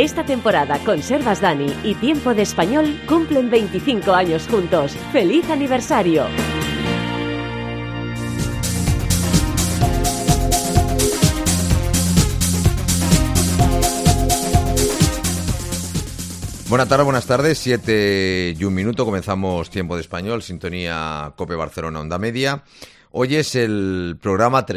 Esta temporada Conservas Dani y Tiempo de Español cumplen 25 años juntos. ¡Feliz aniversario! Buenas tardes, 7:01, comenzamos Tiempo de Español, sintonía COPE Barcelona Onda Media. Hoy es el programa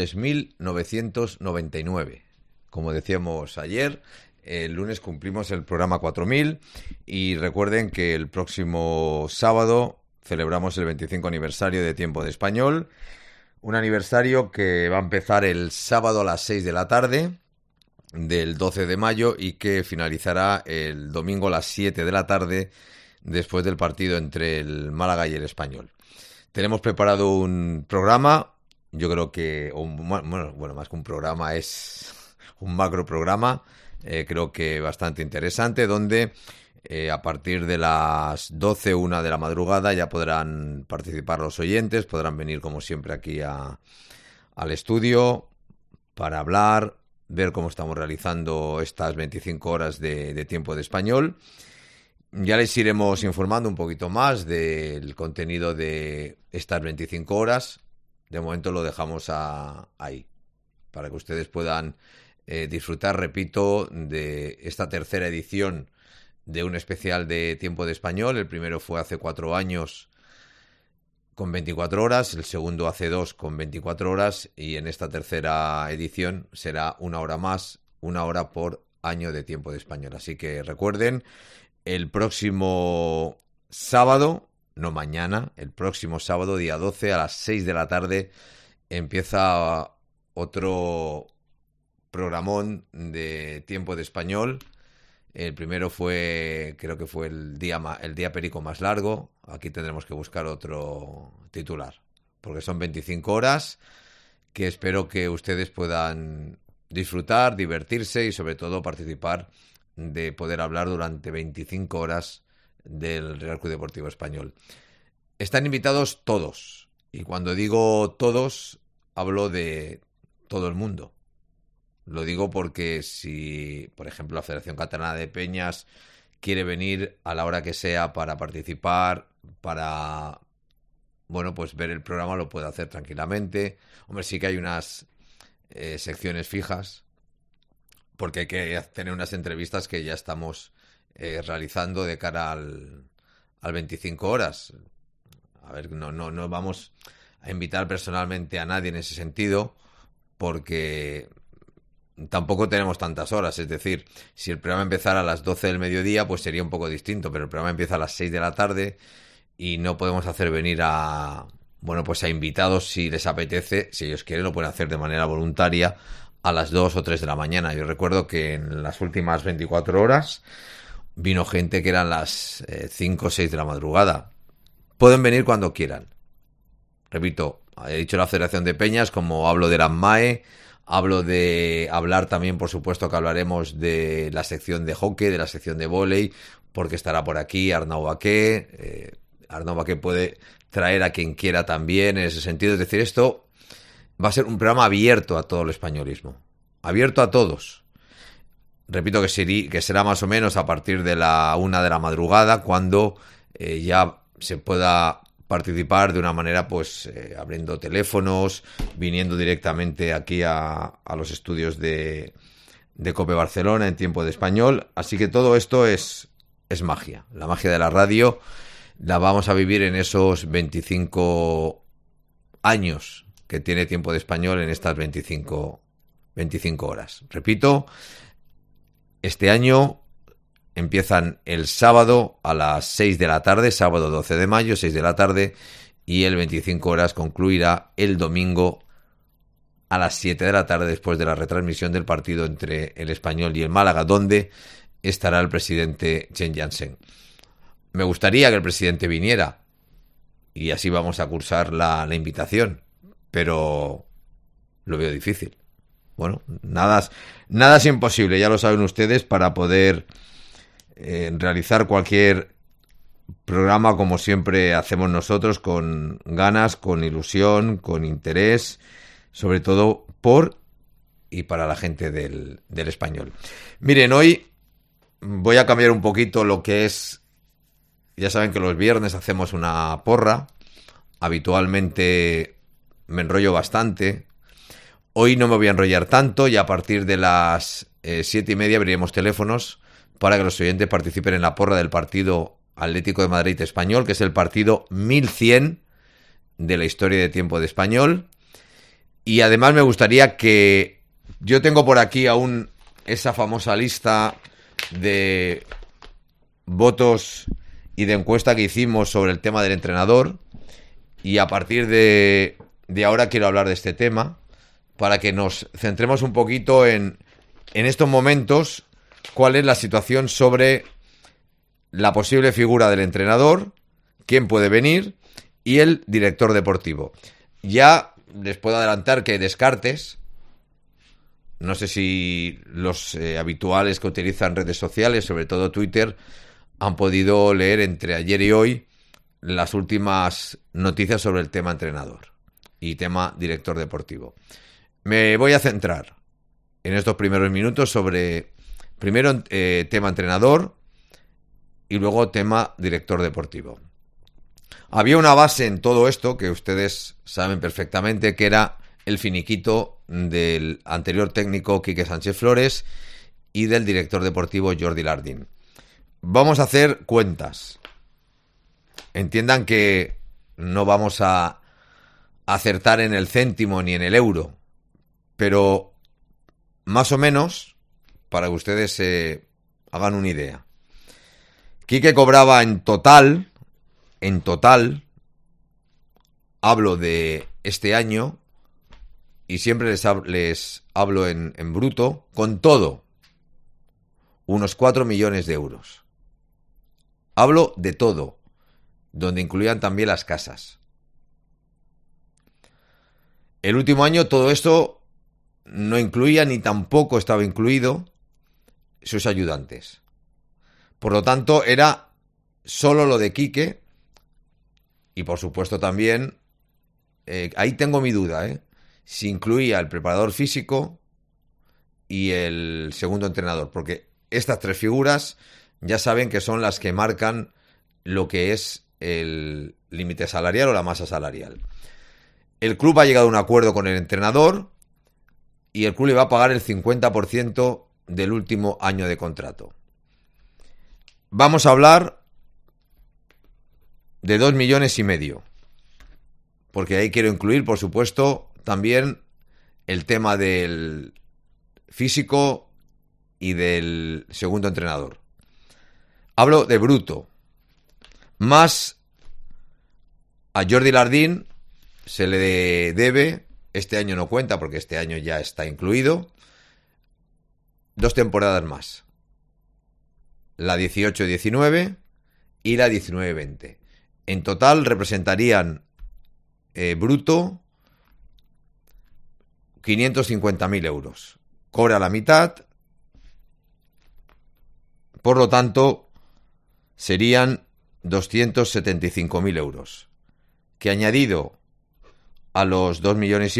3999. Como decíamos ayer, el lunes cumplimos el programa 4000 y recuerden que el próximo sábado celebramos el 25 aniversario de Tiempo de Español. Un aniversario que va a empezar el sábado a las 6 de la tarde del 12 de mayo y que finalizará el domingo a las 7 de la tarde después del partido entre el Málaga y el Español. Tenemos preparado un programa, yo creo que, más que un programa, es un macro programa, creo que bastante interesante, donde a partir de las 12, 1 de la madrugada ya podrán participar los oyentes, podrán venir como siempre aquí al estudio para hablar, ver cómo estamos realizando estas 25 horas de Tiempo de Español. Ya les iremos informando un poquito más del contenido de estas 25 horas. De momento lo dejamos ahí, para que ustedes puedan disfrutar, repito, de esta tercera edición de un especial de Tiempo de Español. El primero fue hace 4 años con 24 horas, el segundo hace 2 con 24 horas y en esta tercera edición será 1 hora más, 1 hora por año de Tiempo de Español. Así que recuerden, el próximo sábado, no mañana, el próximo sábado, día 12, a las 6 de la tarde, empieza otro programón de Tiempo de Español. El primero creo que fue el día perico más largo. Aquí tendremos que buscar otro titular, porque son 25 horas que espero que ustedes puedan disfrutar, divertirse y sobre todo participar, de poder hablar durante 25 horas del Real Club Deportivo Español. Están invitados todos, y cuando digo todos, hablo de todo el mundo. Lo digo porque si, por ejemplo, la Federación Catalana de Peñas quiere venir a la hora que sea para participar, para, pues ver el programa, lo puede hacer tranquilamente. Hombre, sí que hay unas secciones fijas, porque hay que tener unas entrevistas que ya estamos realizando de cara al 25 horas. A ver, no vamos a invitar personalmente a nadie en ese sentido, porque tampoco tenemos tantas horas. Es decir, si el programa empezara a las 12 del mediodía, pues sería un poco distinto, pero el programa empieza a las 6 de la tarde y no podemos hacer venir a invitados si les apetece. Si ellos quieren, lo pueden hacer de manera voluntaria a las 2 o 3 de la mañana. Yo recuerdo que en las últimas 24 horas vino gente que eran las 5 o 6 de la madrugada. Pueden venir cuando quieran. Repito, he dicho la Federación de Peñas, como hablo de la MAE, hablo de hablar también, por supuesto, que hablaremos de la sección de hockey, de la sección de vóley, porque estará por aquí Arnau Baqué. Arnau Baqué puede traer a quien quiera también en ese sentido. Es decir, esto va a ser un programa abierto a todo el españolismo, abierto a todos. Repito que será más o menos a partir de la 1 de la madrugada, cuando ya se pueda participar de una manera, abriendo teléfonos, viniendo directamente aquí a los estudios de COPE Barcelona en Tiempo de Español. Así que todo esto es magia. La magia de la radio la vamos a vivir en esos 25 años que tiene Tiempo de Español, en estas 25 horas. Repito, este año empiezan el sábado a las 6 de la tarde, sábado 12 de mayo, 6 de la tarde, y el 25 horas concluirá el domingo a las 7 de la tarde, después de la retransmisión del partido entre el Español y el Málaga, donde estará el presidente Chen Jansen. Me gustaría que el presidente viniera, y así vamos a cursar la invitación, pero lo veo difícil. Bueno, nada es imposible, ya lo saben ustedes, para poder realizar cualquier programa como siempre hacemos nosotros, con ganas, con ilusión, con interés, sobre todo por y para la gente del Español. Miren, hoy voy a cambiar un poquito lo que es. Ya saben que los viernes hacemos una porra. Habitualmente me enrollo bastante. Hoy no me voy a enrollar tanto y a partir de las 7:30 abriremos teléfonos para que los oyentes participen en la porra del partido Atlético de Madrid Español, que es el partido 1100 de la historia de Tiempo de Español. Y además me gustaría que... Yo tengo por aquí aún esa famosa lista de votos y de encuesta que hicimos sobre el tema del entrenador. Y a partir de ahora quiero hablar de este tema para que nos centremos un poquito en estos momentos cuál es la situación sobre la posible figura del entrenador, quién puede venir y el director deportivo. Ya les puedo adelantar que hay descartes. No sé si los habituales que utilizan redes sociales, sobre todo Twitter, han podido leer entre ayer y hoy las últimas noticias sobre el tema entrenador y tema director deportivo. Me voy a centrar en estos primeros minutos sobre, primero, tema entrenador y luego tema director deportivo. Había una base en todo esto que ustedes saben perfectamente, que era el finiquito del anterior técnico Quique Sánchez Flores y del director deportivo Jordi Lardín. Vamos a hacer cuentas. Entiendan que no vamos a acertar en el céntimo ni en el euro, pero más o menos, para que ustedes se hagan una idea. Quique cobraba en total, hablo de este año, y siempre les hablo en bruto, con todo, unos 4 millones de euros. Hablo de todo, donde incluían también las casas. El último año todo esto no incluía ni tampoco estaba incluido sus ayudantes. Por lo tanto, era solo lo de Quique y por supuesto también, ahí tengo mi duda, si incluía el preparador físico y el segundo entrenador, porque estas tres figuras ya saben que son las que marcan lo que es el límite salarial o la masa salarial. El club ha llegado a un acuerdo con el entrenador y el club le va a pagar el 50% del último año de contrato. Vamos a hablar de 2,5 millones, porque ahí quiero incluir, por supuesto, también el tema del físico y del segundo entrenador. Hablo de bruto. Más a Jordi Lardín se le debe, este año no cuenta porque este año ya está incluido, 2 temporadas más. La 18-19 y la 19-20. En total representarían bruto 550.000 euros. Cobra la mitad, por lo tanto serían 275.000 euros, que añadido a los 2,5 millones,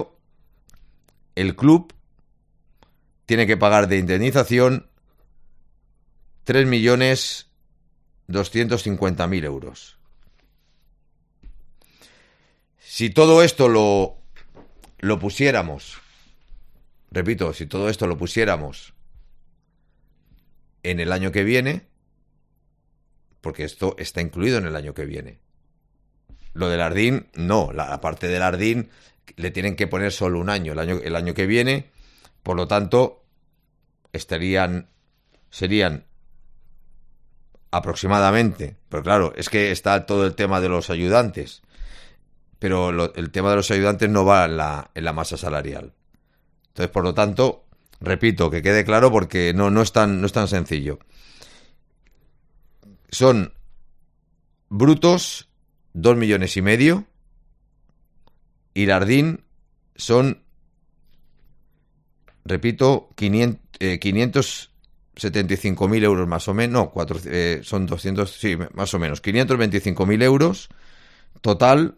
el club tiene que pagar de indemnización 3,250.000 euros. Si todo esto lo pusiéramos, repito, si todo esto lo pusiéramos en el año que viene, porque esto está incluido en el año que viene. Lo de Lardín, no, la parte de Lardín le tienen que poner solo un año, el año que viene, por lo tanto, serían aproximadamente, pero claro, es que está todo el tema de los ayudantes, pero el tema de los ayudantes no va en la masa salarial. Entonces, por lo tanto, repito, que quede claro porque no es tan sencillo. Son brutos 2,5 millones y Lardín son, repito, 575.000 euros más o menos, no, son 200, sí, más o menos, 525.000 euros total.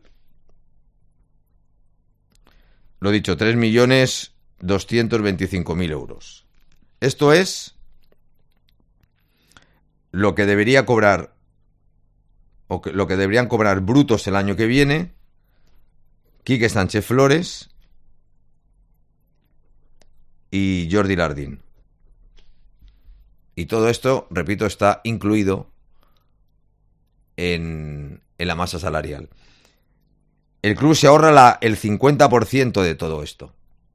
Lo dicho, 3,225.000 euros. Esto es lo que debería cobrar lo que deberían cobrar brutos el año que viene Quique Sánchez Flores y Jordi Lardín. Y todo esto, repito, está incluido en la masa salarial. El club se ahorra el 50% de todo esto.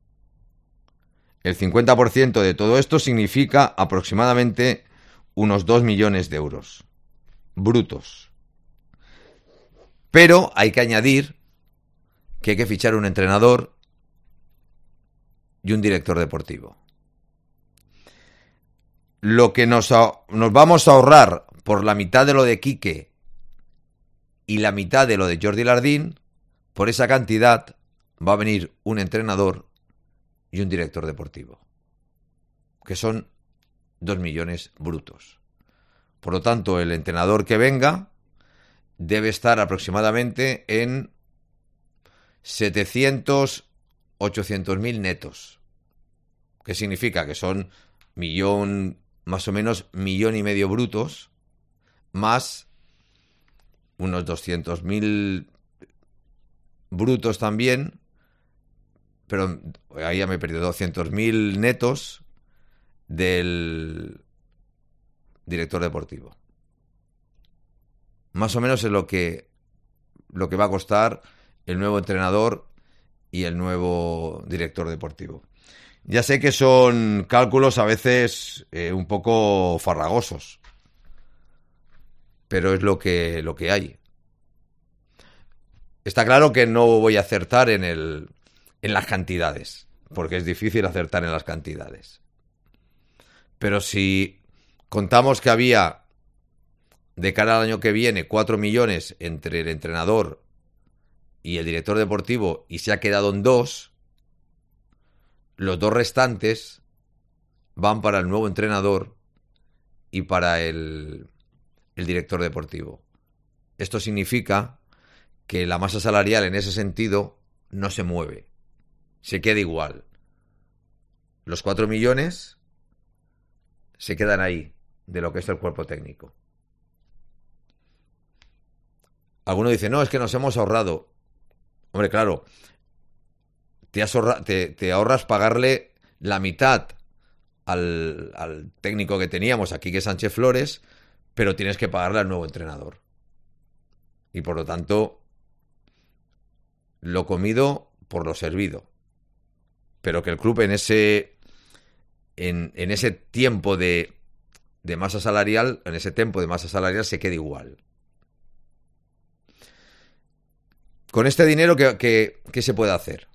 El 50% de todo esto significa aproximadamente unos 2 millones de euros brutos. Pero hay que añadir que hay que fichar un entrenador y un director deportivo. Lo que nos vamos a ahorrar por la mitad de lo de Quique y la mitad de lo de Jordi Lardín, por esa cantidad va a venir un entrenador y un director deportivo, que son 2 millones brutos. Por lo tanto, el entrenador que venga debe estar aproximadamente en 700, 800.000 netos. ¿Qué significa? Que son más o menos 1,5 millones brutos, más unos 200.000 brutos también, pero ahí ya me he perdido, 200.000 netos del director deportivo. Más o menos es lo que va a costar el nuevo entrenador y el nuevo director deportivo. Ya sé que son cálculos a veces un poco farragosos, pero es lo que hay. Está claro que no voy a acertar en las cantidades, porque es difícil acertar en las cantidades. Pero si contamos que había de cara al año que viene 4 millones entre el entrenador y el director deportivo y se ha quedado en 2, los 2 restantes van para el nuevo entrenador y para el director deportivo. Esto significa que la masa salarial en ese sentido no se mueve, se queda igual. Los 4 millones se quedan ahí, de lo que es el cuerpo técnico. Alguno dice, no, es que nos hemos ahorrado. Hombre, claro, te ahorras pagarle la mitad al técnico que teníamos aquí, que es Sánchez Flores, pero tienes que pagarle al nuevo entrenador. Y por lo tanto, lo comido por lo servido. Pero que el club en ese tiempo de masa salarial, se quede igual. Con este dinero, ¿qué se puede hacer?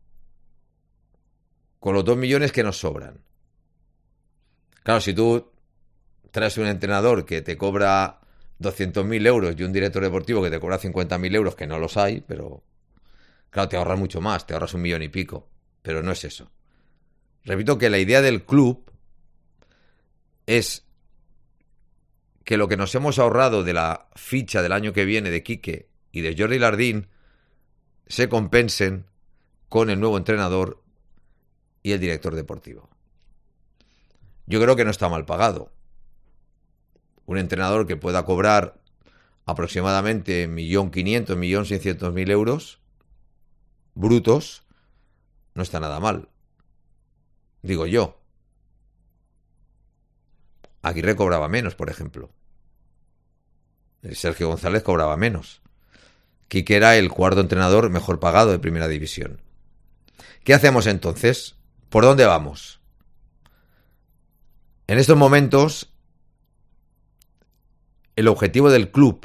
Con los 2 millones que nos sobran. Claro, si tú traes un entrenador que te cobra 200.000 euros y un director deportivo que te cobra 50.000 euros, que no los hay, pero claro, te ahorras mucho más, te ahorras 1 millón y pico, pero no es eso. Repito que la idea del club es que lo que nos hemos ahorrado de la ficha del año que viene de Quique y de Jordi Lardín se compensen con el nuevo entrenador y el director deportivo. Yo creo que no está mal pagado. Un entrenador que pueda cobrar aproximadamente 1.500.000, 1.600.000 euros brutos no está nada mal. Digo yo. Aguirre cobraba menos, por ejemplo. Sergio González cobraba menos. Quique era el cuarto entrenador mejor pagado de Primera División. ¿Qué hacemos entonces? ¿Por dónde vamos? En estos momentos, el objetivo del club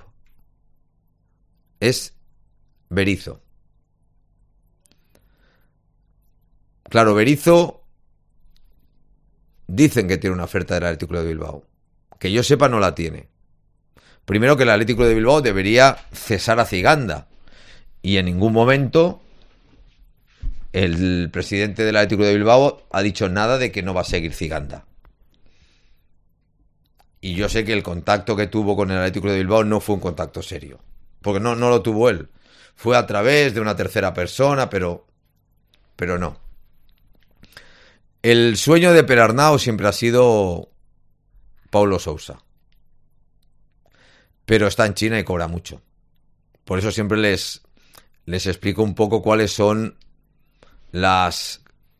es Berizzo. Claro, Berizzo dicen que tiene una oferta del Atlético de Bilbao. Que yo sepa, no la tiene. Primero, que el Atlético de Bilbao debería cesar a Ziganda. Y en ningún momento el presidente del Atlético de Bilbao ha dicho nada de que no va a seguir Ziganda. Y yo sé que el contacto que tuvo con el Atlético de Bilbao no fue un contacto serio. Porque no lo tuvo él. Fue a través de una tercera persona, pero no. El sueño de Perarnau siempre ha sido Paulo Sousa. pero está en China y cobra mucho. Por eso siempre les explico un poco cuáles son las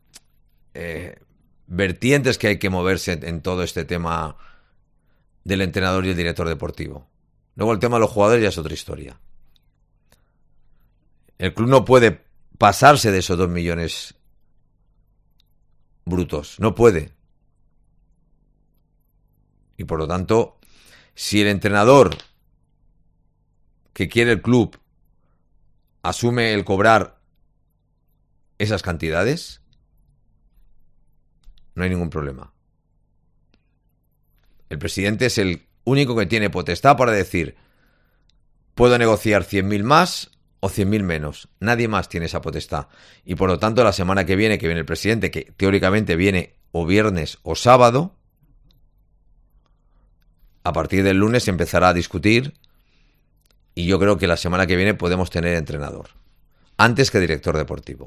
vertientes que hay que moverse en todo este tema del entrenador y el director deportivo. Luego el tema de los jugadores ya es otra historia. El club no puede pasarse de esos 2 millones brutos. No puede. Y por lo tanto, si el entrenador que quiere el club asume el cobrar esas cantidades, no hay ningún problema. El presidente es el único que tiene potestad para decir: puedo negociar 100.000 más o 100.000 menos. Nadie más tiene esa potestad. Y por lo tanto, la semana que viene el presidente, que teóricamente viene o viernes o sábado, a partir del lunes se empezará a discutir, y yo creo que la semana que viene podemos tener entrenador, antes que director deportivo.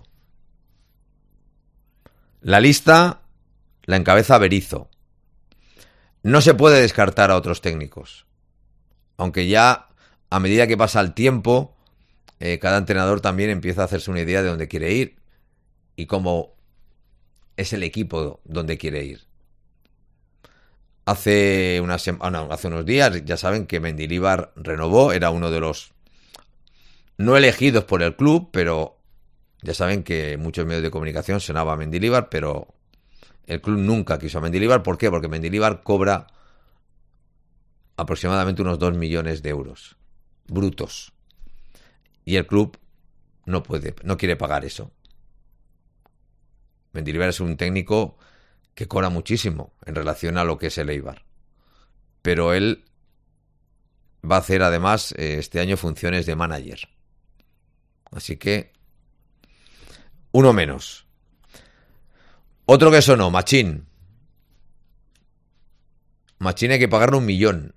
La lista la encabeza Berizzo. No se puede descartar a otros técnicos, aunque ya a medida que pasa el tiempo, cada entrenador también empieza a hacerse una idea de dónde quiere ir y cómo es el equipo donde quiere ir. Hace unos días ya saben que Mendilibar renovó, era uno de los no elegidos por el club, pero ya saben que muchos medios de comunicación sonaba a Mendilibar, pero el club nunca quiso a Mendilibar. ¿Por qué? Porque Mendilibar cobra aproximadamente unos 2 millones de euros brutos. Y el club no quiere pagar eso. Mendilibar es un técnico que cobra muchísimo en relación a lo que es el Eibar. Pero él va a hacer además este año funciones de manager. Así que uno menos. Otro que sonó, Machín. Machín hay que pagarle 1 millón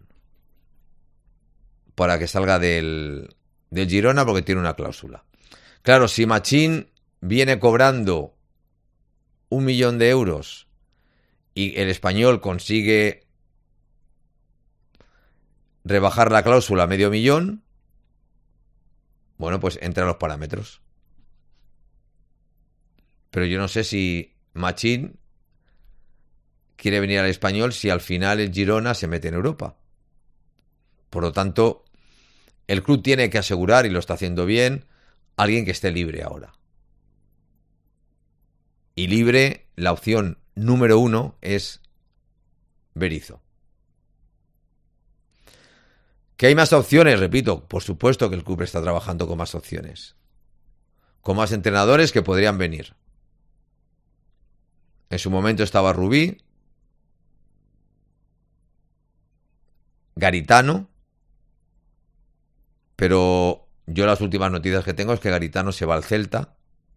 para que salga del Girona, porque tiene una cláusula. Claro, si Machín viene cobrando 1 millón de euros y el Español consigue rebajar la cláusula a 500.000, bueno, pues entra a los parámetros. Pero yo no sé si Machín quiere venir al Español si al final el Girona se mete en Europa. Por lo tanto, el club tiene que asegurar, y lo está haciendo bien, a alguien que esté libre ahora. Y libre, la opción número 1 es Berizzo. ¿Que hay más opciones? Repito, por supuesto que el club está trabajando con más opciones. Con más entrenadores que podrían venir. En su momento estaba Rubí, Garitano, pero yo las últimas noticias que tengo es que Garitano se va al Celta.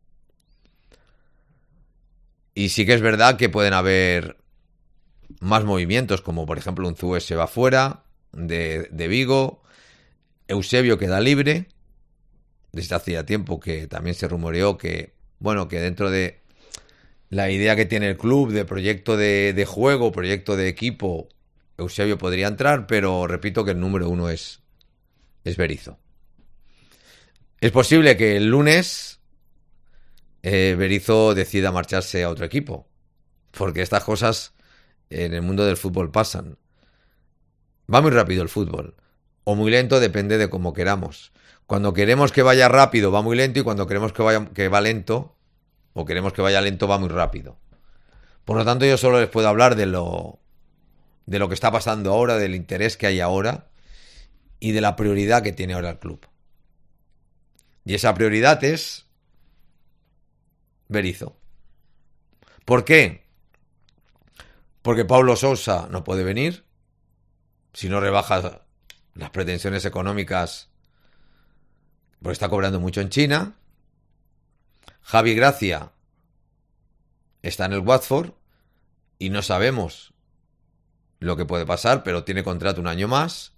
Y sí que es verdad que pueden haber más movimientos, como por ejemplo Unzúe se va fuera de Vigo, Eusebio queda libre. Desde hacía tiempo que también se rumoreó que, bueno, que dentro de la idea que tiene el club de proyecto de juego, proyecto de equipo, Eusebio podría entrar, pero repito que el número 1 es Berizzo. Es posible que el lunes Berizzo decida marcharse a otro equipo, porque estas cosas en el mundo del fútbol pasan. Va muy rápido el fútbol, o muy lento, depende de cómo queramos. Cuando queremos que vaya rápido va muy lento, y cuando queremos que va lento, o queremos que vaya lento, va muy rápido. Por lo tanto, yo solo les puedo hablar de lo que está pasando ahora, del interés que hay ahora y de la prioridad que tiene ahora el club. Y esa prioridad es Berizzo. ¿Por qué? Porque Paulo Sousa no puede venir. Si no rebaja las pretensiones económicas, porque está cobrando mucho en China. Javi Gracia está en el Watford y no sabemos lo que puede pasar, pero tiene contrato 1 año más.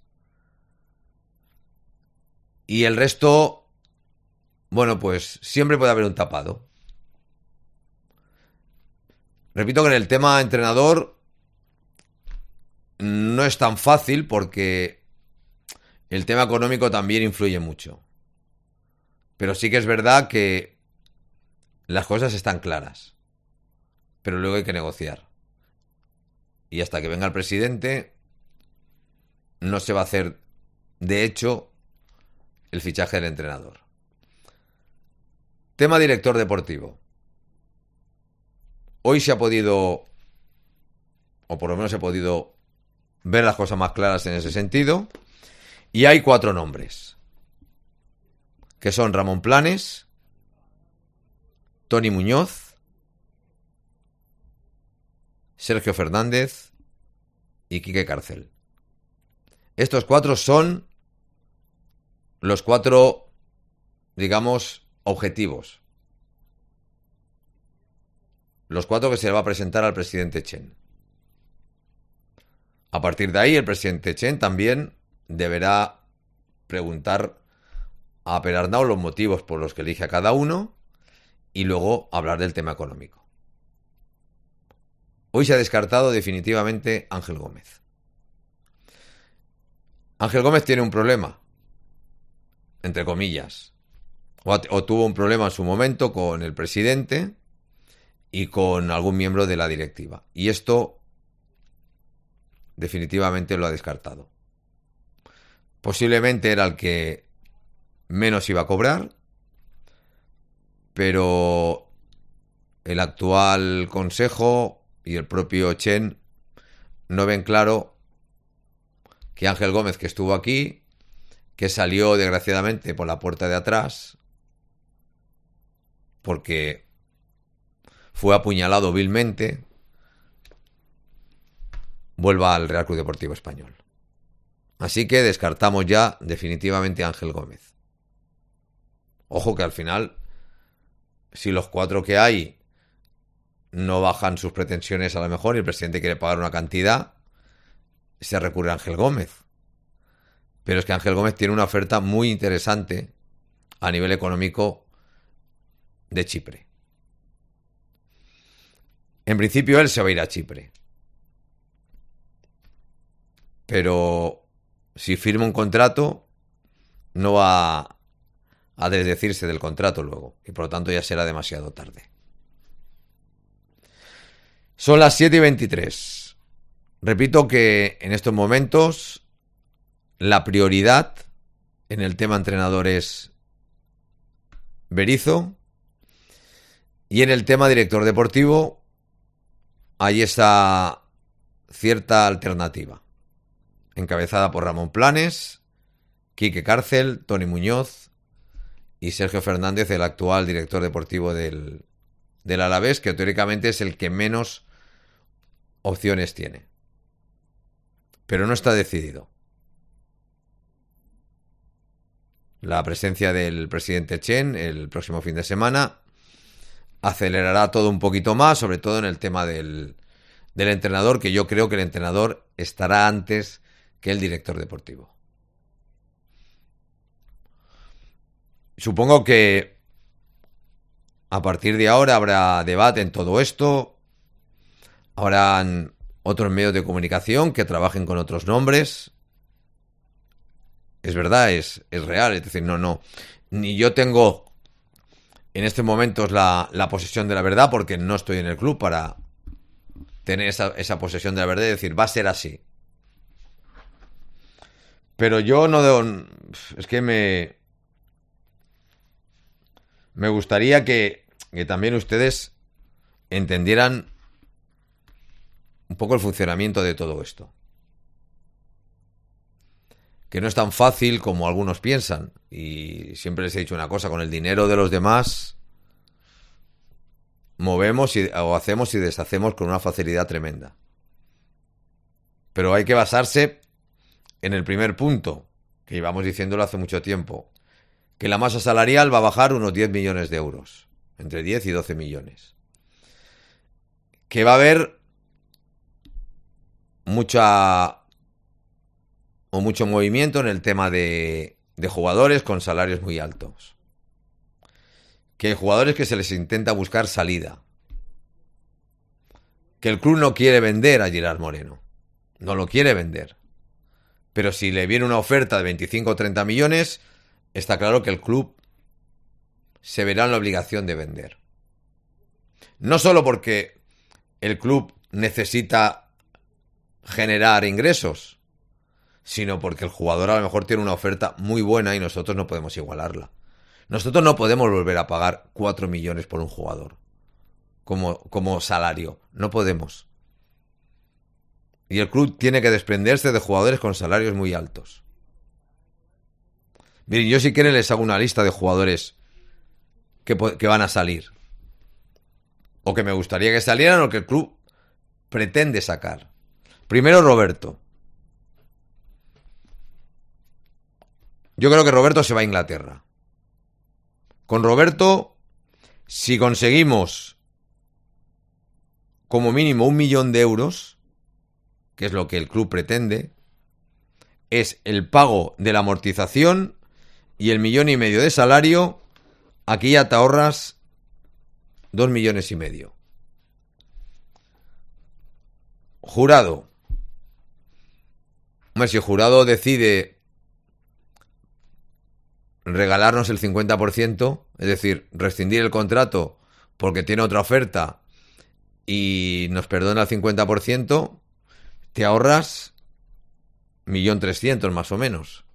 Y el resto, bueno, pues siempre puede haber un tapado. Repito que en el tema entrenador no es tan fácil, porque el tema económico también influye mucho. Pero sí que es verdad que las cosas están claras. Pero luego hay que negociar. Y hasta que venga el presidente, no se va a hacer, de hecho, el fichaje del entrenador. Tema director deportivo. Hoy se ha podido, o por lo menos se ha podido ver las cosas más claras en ese sentido. Y hay 4 nombres. Que son Ramón Planes, Tony Muñoz, Sergio Fernández y Quique Cárcel. Estos 4 son los 4, digamos, objetivos. Los 4 que se le va a presentar al presidente Chen. A partir de ahí, el presidente Chen también deberá preguntar a Perarnau los motivos por los que elige a cada uno y luego hablar del tema económico. Hoy se ha descartado definitivamente Ángel Gómez. Ángel Gómez tiene un problema, entre comillas, o tuvo un problema en su momento con el presidente y con algún miembro de la directiva. Y esto definitivamente lo ha descartado. Posiblemente era el que menos iba a cobrar, pero el actual consejo y el propio Chen no ven claro que Ángel Gómez, que estuvo aquí, que salió desgraciadamente por la puerta de atrás porque fue apuñalado vilmente, vuelva al Real Club Deportivo Español. Así que descartamos ya definitivamente a Ángel Gómez. Ojo que al final, si los 4 que hay no bajan sus pretensiones a lo mejor y el presidente quiere pagar una cantidad, se recurre a Ángel Gómez. Pero es que Ángel Gómez tiene una oferta muy interesante a nivel económico de Chipre. En principio él se va a ir a Chipre. Pero si firma un contrato, no va a desdecirse del contrato luego. Y por lo tanto ya será demasiado tarde. Son las 7:23. Repito que en estos momentos la prioridad en el tema entrenador es Berizzo. Y en el tema director deportivo hay esa cierta alternativa, encabezada por Ramón Planes, Quique Cárcel, Tony Muñoz y Sergio Fernández, el actual director deportivo del Alavés, que teóricamente es el que menos opciones tiene. Pero no está decidido. La presencia del presidente Chen el próximo fin de semana acelerará todo un poquito más, sobre todo en el tema del entrenador, que yo creo que el entrenador estará antes que el director deportivo. Supongo que a partir de ahora habrá debate en todo esto, habrán otros medios de comunicación que trabajen con otros nombres. Es verdad, es real, es decir, no, ni yo tengo en estos momentos la posesión de la verdad, porque no estoy en el club para tener esa posesión de la verdad y decir, va a ser así. Pero yo no... Es que me gustaría que también ustedes entendieran un poco el funcionamiento de todo esto. Que no es tan fácil como algunos piensan. Y siempre les he dicho una cosa, con el dinero de los demás movemos o hacemos y deshacemos con una facilidad tremenda. Pero hay que basarse en el primer punto, que llevamos diciéndolo hace mucho tiempo, que la masa salarial va a bajar unos 10 millones de euros, entre 10 y 12 millones. Que va a haber mucho movimiento en el tema de jugadores con salarios muy altos. Que hay jugadores que se les intenta buscar salida. Que el club no quiere vender a Gerard Moreno. No lo quiere vender. Pero si le viene una oferta de 25 o 30 millones, está claro que el club se verá en la obligación de vender. No solo porque el club necesita generar ingresos, sino porque el jugador a lo mejor tiene una oferta muy buena y nosotros no podemos igualarla. Nosotros no podemos volver a pagar 4 millones por un jugador como salario. No podemos. Y el club tiene que desprenderse de jugadores con salarios muy altos. Miren, yo si quieren les hago una lista de jugadores que van a salir. O que me gustaría que salieran o que el club pretende sacar. Primero Roberto. Yo creo que Roberto se va a Inglaterra. Con Roberto, si conseguimos como mínimo 1 millón de euros, que es lo que el club pretende, es el pago de la amortización y el 1,5 millones de salario. Aquí ya te ahorras 2,5 millones. Jurado. Hombre, si el Jurado decide regalarnos el 50%, es decir, rescindir el contrato porque tiene otra oferta y nos perdona el 50%, te ahorras 1,3 millones más o menos.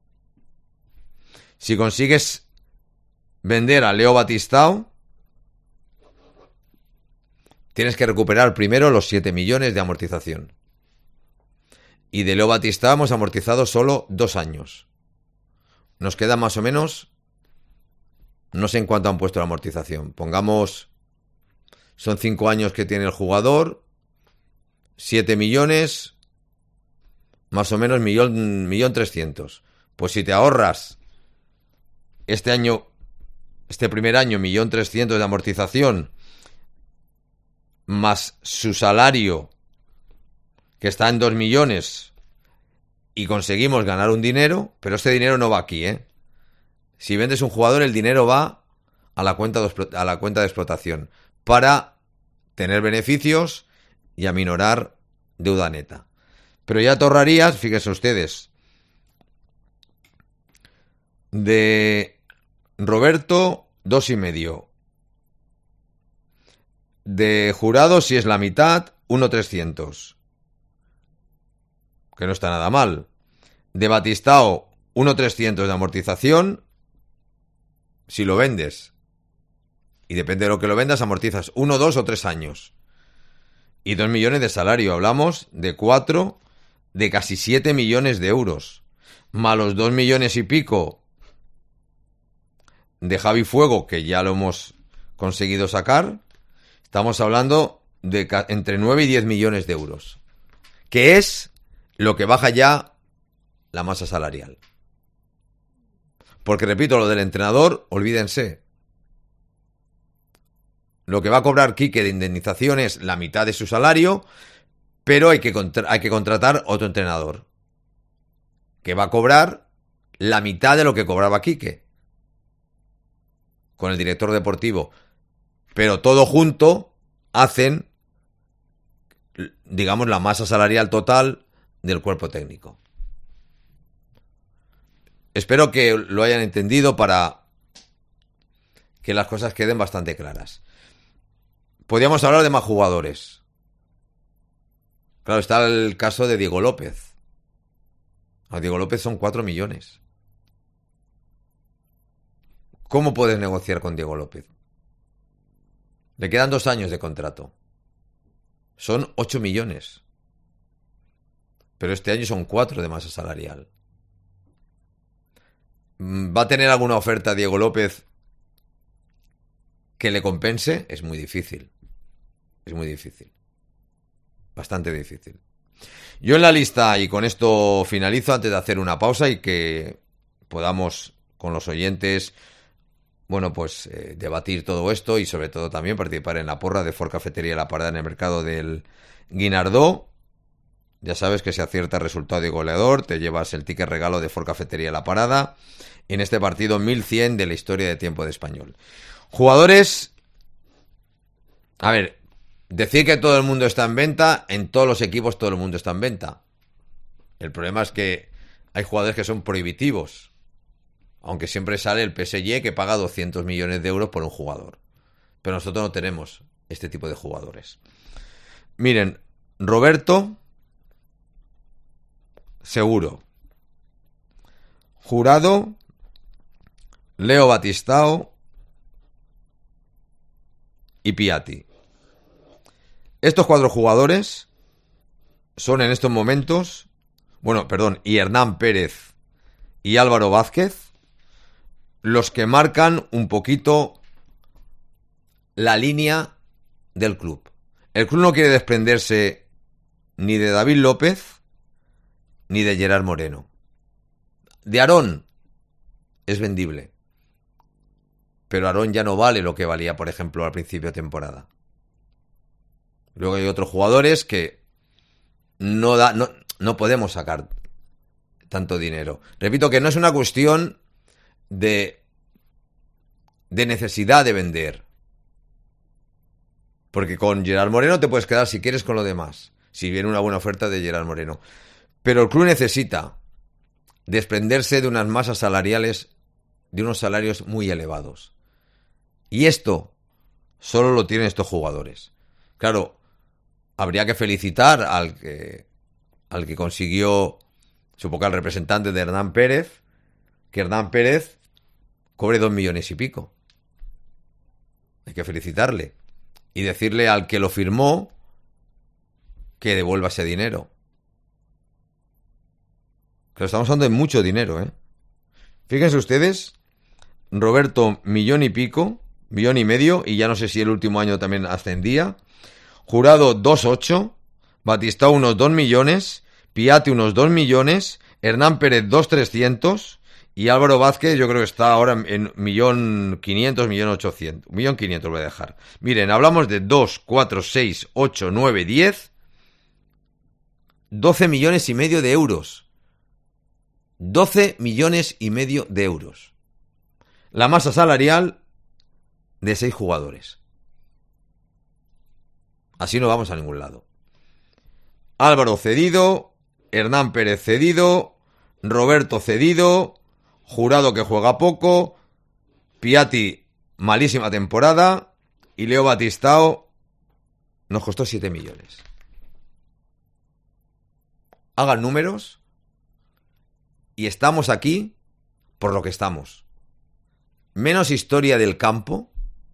Si consigues vender a Leo Batistao, tienes que recuperar primero los 7 millones de amortización. Y de Leo Batistao hemos amortizado solo 2 años. Nos queda más o menos, no sé en cuánto han puesto la amortización. Pongamos, son 5 años que tiene el jugador, 7 millones, más o menos 1,300,000. Pues si te ahorras este primer año 1,300,000 de amortización, más su salario, que está en 2 millones, y conseguimos ganar un dinero, pero este dinero no va aquí, ¿eh? Si vendes un jugador, el dinero va a la cuenta de explotación para tener beneficios y aminorar deuda neta. Pero ya te ahorrarías, fíjense ustedes, de Roberto 2,5. De Jurado, si es la mitad, 1,300. Que no está nada mal. De Batistao, 1,300 de amortización. Si lo vendes. Y depende de lo que lo vendas, amortizas 1, 2 o 3 años. Y 2 millones de salario. Hablamos de 4, de casi 7 millones de euros. Más los 2 millones y pico de Javi Fuego, que ya lo hemos conseguido sacar. Estamos hablando de entre 9 y 10 millones de euros. Que es lo que baja ya la masa salarial. Porque, repito, lo del entrenador, olvídense. Lo que va a cobrar Quique de indemnización es la mitad de su salario, pero hay que contratar otro entrenador que va a cobrar la mitad de lo que cobraba Quique con el director deportivo. Pero todo junto hacen, digamos, la masa salarial total del cuerpo técnico. Espero que lo hayan entendido para que las cosas queden bastante claras. Podríamos hablar de más jugadores. Claro, está el caso de Diego López. A Diego López son 4 millones. ¿Cómo puedes negociar con Diego López? Le quedan 2 años de contrato. Son 8 millones. Pero este año son 4 de masa salarial. ¿Va a tener alguna oferta Diego López que le compense? Es muy difícil. Es muy difícil. Bastante difícil. Yo en la lista, y con esto finalizo antes de hacer una pausa y que podamos con los oyentes, bueno, pues debatir todo esto y sobre todo también participar en la porra de Ford Cafetería La Parada en el mercado del Guinardó. Ya sabes que si acierta resultado y goleador, te llevas el ticket regalo de Ford Cafetería La Parada en este partido 1100 de la historia de tiempo de Español. Jugadores, a ver, decir que todo el mundo está en venta, en todos los equipos todo el mundo está en venta. El problema es que hay jugadores que son prohibitivos. Aunque siempre sale el PSG que paga 200 millones de euros por un jugador. Pero nosotros no tenemos este tipo de jugadores. Miren, Roberto, seguro. Jurado, Leo Batistao y Piatti. Estos 4 jugadores son en estos momentos, y Hernán Pérez y Álvaro Vázquez, los que marcan un poquito la línea del club. El club no quiere desprenderse ni de David López ni de Gerard Moreno. De Aarón es vendible, pero Aarón ya no vale lo que valía, por ejemplo, al principio de temporada. Luego hay otros jugadores que no podemos sacar tanto dinero. Repito que no es una cuestión de necesidad de vender. Porque con Gerard Moreno te puedes quedar si quieres con lo demás, si viene una buena oferta de Gerard Moreno. Pero el club necesita desprenderse de unas masas salariales, de unos salarios muy elevados. Y esto solo lo tienen estos jugadores. Claro, habría que felicitar al que consiguió, supongo que al representante de Hernán Pérez, que Hernán Pérez cobre 2 millones y pico. Hay que felicitarle. Y decirle al que lo firmó que devuelva ese dinero. Pero estamos hablando de mucho dinero, ¿eh? Fíjense ustedes, Roberto, 1,5 millones, 1,5 millones, y ya no sé si el último año también ascendía. Jurado, 2,8. Batistao, unos 2 millones. Piatti, unos 2 millones. Hernán Pérez, 2,300. Y Álvaro Vázquez, yo creo que está ahora en 1.500.000, 1.800.000. 1.500.000 voy a dejar. Miren, hablamos de 2, 4, 6, 8, 9, 10. 12 millones y medio de euros. 12 millones y medio de euros. La masa salarial de 6 jugadores. Así no vamos a ningún lado. Álvaro cedido, Hernán Pérez cedido, Roberto cedido, Jurado que juega poco, Piatti malísima temporada y Leo Batistao nos costó 7 millones. Hagan números y estamos aquí por lo que estamos. Menos historia del campo,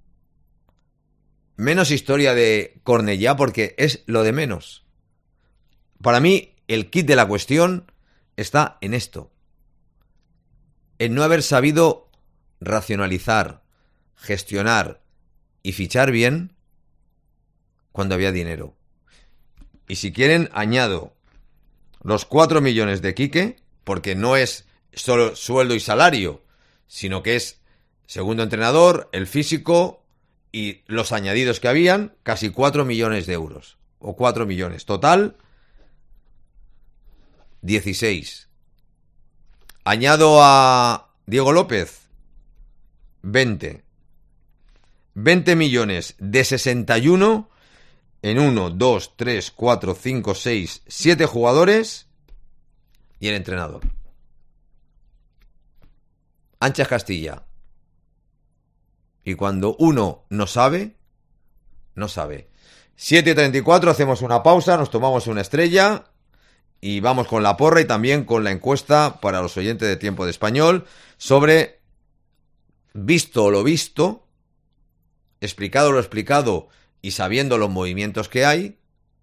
menos historia de Cornellá, porque es lo de menos. Para mí, el kit de la cuestión está en esto. En no haber sabido racionalizar, gestionar y fichar bien cuando había dinero. Y si quieren, añado los 4 millones de Quique, porque no es solo sueldo y salario, sino que es segundo entrenador, el físico y los añadidos que habían, casi 4 millones de euros. O 4 millones. Total, 16. Añado a Diego López, 20. 20 millones de 61 en 1, 2, 3, 4, 5, 6, 7 jugadores y el entrenador. Anchas Castilla. Y cuando uno no sabe, no sabe. 7:34, hacemos una pausa, nos tomamos una estrella y vamos con la porra y también con la encuesta para los oyentes de Tiempo de Español sobre, visto lo visto, explicado lo explicado y sabiendo los movimientos que hay,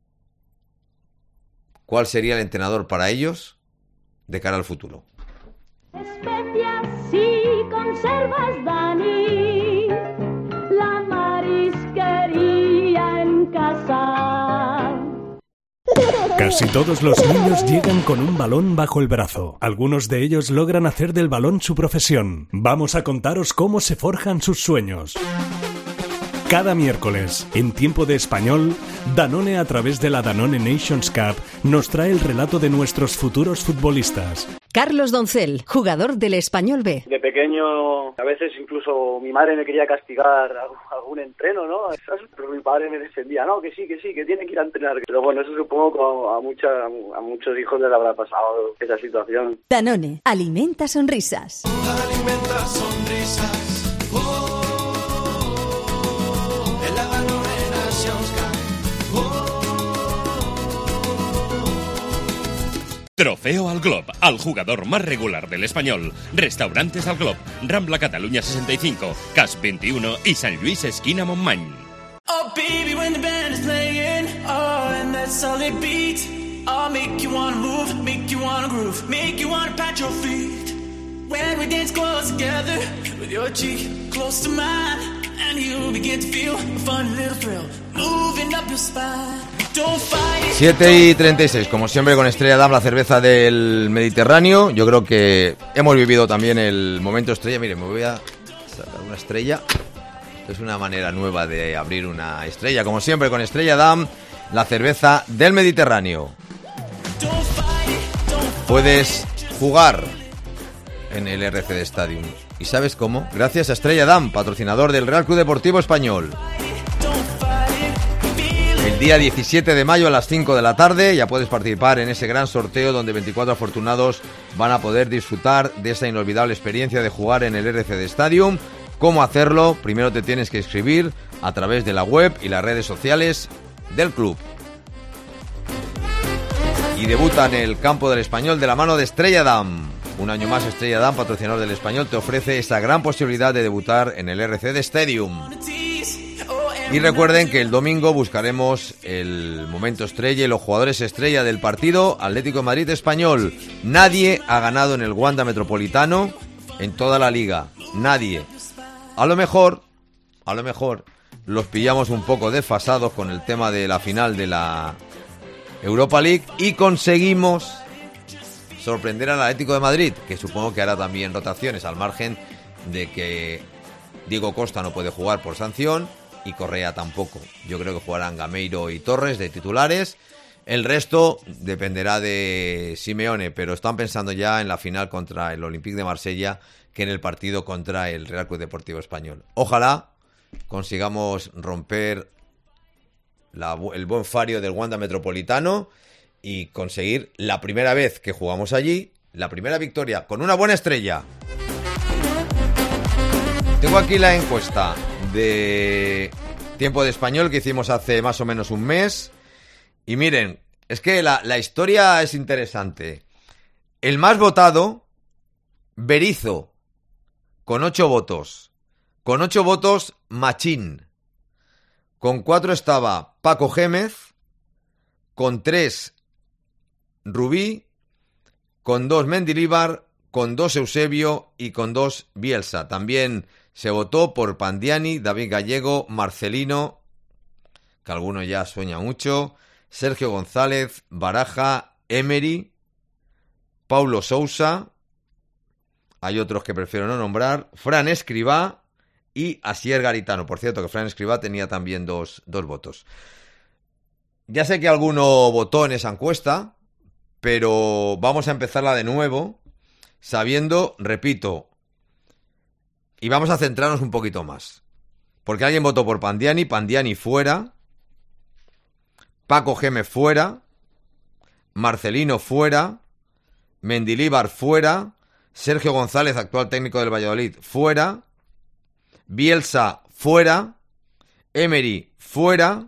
¿cuál sería el entrenador para ellos de cara al futuro? Especias y conservas, Dani, la marisquería en casa. Casi todos los niños llegan con un balón bajo el brazo. Algunos de ellos logran hacer del balón su profesión. Vamos a contaros cómo se forjan sus sueños. Cada miércoles, en Tiempo de Español, Danone, a través de la Danone Nations Cup, nos trae el relato de nuestros futuros futbolistas. Carlos Doncel, jugador del Español B. De pequeño, a veces incluso mi madre me quería castigar algún entreno, ¿no? Pero mi padre me defendía, no, que sí, que tiene que ir a entrenar. Pero bueno, eso supongo que a muchos hijos les habrá pasado esa situación. Danone, alimenta sonrisas. Alimenta sonrisas. En la Danonera Sionska. Trofeo al Glob, al jugador más regular del Español. Restaurantes al Glob, Rambla Cataluña 65, CAS 21 y San Luis esquina Montmany. Oh baby, when the band is playing, oh, and that solid beat, I'll make you wanna move, make you wanna groove, make you wanna pat your feet. When we dance close together, with your cheek close to mine, and you begin to feel a funny little thrill, moving up your spine. 7:36, como siempre con Estrella Damm, la cerveza del Mediterráneo. Yo creo que hemos vivido también el momento estrella. Mire, me voy a sacar una estrella. Es una manera nueva de abrir una estrella. Como siempre con Estrella Damm, la cerveza del Mediterráneo. Puedes jugar en el RCD Stadium. ¿Y sabes cómo? Gracias a Estrella Damm, patrocinador del Real Club Deportivo Español. El día 17 de mayo a las 5 de la tarde ya puedes participar en ese gran sorteo donde 24 afortunados van a poder disfrutar de esa inolvidable experiencia de jugar en el RCD Stadium. ¿Cómo hacerlo? Primero te tienes que inscribir a través de la web y las redes sociales del club. Y debuta en el campo del Español de la mano de Estrella Damm. Un año más Estrella Damm, patrocinador del Español, te ofrece esa gran posibilidad de debutar en el RCD Stadium. Y recuerden que el domingo buscaremos el momento estrella y los jugadores estrella del partido Atlético de Madrid-Español. Nadie ha ganado en el Wanda Metropolitano en toda la liga. Nadie. A lo mejor los pillamos un poco desfasados con el tema de la final de la Europa League y conseguimos sorprender al Atlético de Madrid, que supongo que hará también rotaciones, al margen de que Diego Costa no puede jugar por sanción y Correa tampoco. Yo creo que jugarán Gameiro y Torres de titulares. El resto dependerá de Simeone, pero están pensando ya en la final contra el Olympique de Marsella que en el partido contra el Real Club Deportivo Español. Ojalá consigamos romper el buen fario del Wanda Metropolitano y conseguir la primera vez que jugamos allí, la primera victoria con una buena estrella. Tengo aquí la encuesta de Tiempo de Español que hicimos hace más o menos un mes. Y miren, es que la historia es interesante. El más votado, Berizzo, con 8 votos. Con 8 votos, Machín. Con 4 estaba Paco Gémez. Con 3, Rubí. Con 2, Mendilibar. Con 2, Eusebio. Y con 2, Bielsa. También se votó por Pandiani, David Gallego, Marcelino, que alguno ya sueña mucho, Sergio González, Baraja, Emery, Paulo Sousa, hay otros que prefiero no nombrar, Fran Escribá y Asier Garitano. Por cierto, que Fran Escribá tenía también dos votos. Ya sé que alguno votó en esa encuesta, pero vamos a empezarla de nuevo, sabiendo, repito, y vamos a centrarnos un poquito más. Porque alguien votó por Pandiani, Pandiani fuera, Paco Gémez fuera, Marcelino fuera, Mendilibar fuera, Sergio González, actual técnico del Valladolid, fuera, Bielsa fuera, Emery fuera,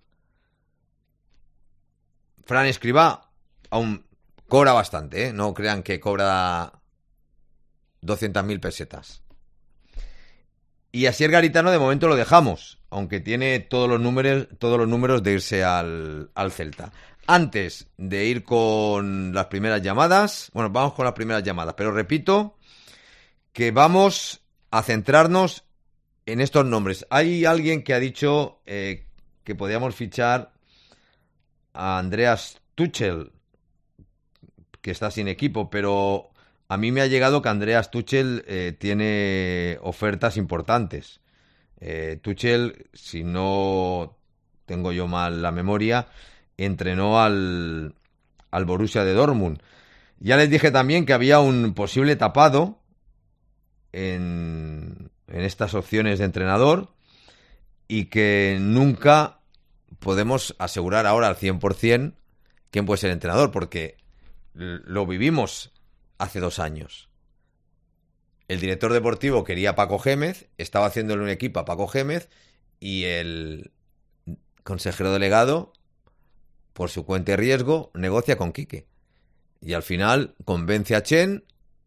Fran Escribá aún cobra bastante, no crean que cobra 200.000 pesetas. Y Asier Garitano de momento lo dejamos, aunque tiene todos los números de irse al Celta. Antes de ir con las primeras llamadas, bueno, vamos con las primeras llamadas, pero repito que vamos a centrarnos en estos nombres. Hay alguien que ha dicho que podíamos fichar a Andreas Tuchel, que está sin equipo, pero a mí me ha llegado que Andreas Tuchel tiene ofertas importantes. Tuchel, si no tengo yo mal la memoria, entrenó al Borussia de Dortmund. Ya les dije también que había un posible tapado en estas opciones de entrenador y que nunca podemos asegurar ahora al 100% quién puede ser entrenador, porque lo vivimos hace 2 años. El director deportivo quería a Paco Gémez, estaba haciéndole un equipo a Paco Gémez y el consejero delegado, por su cuenta y riesgo, negocia con Quique. Y al final convence a Chen,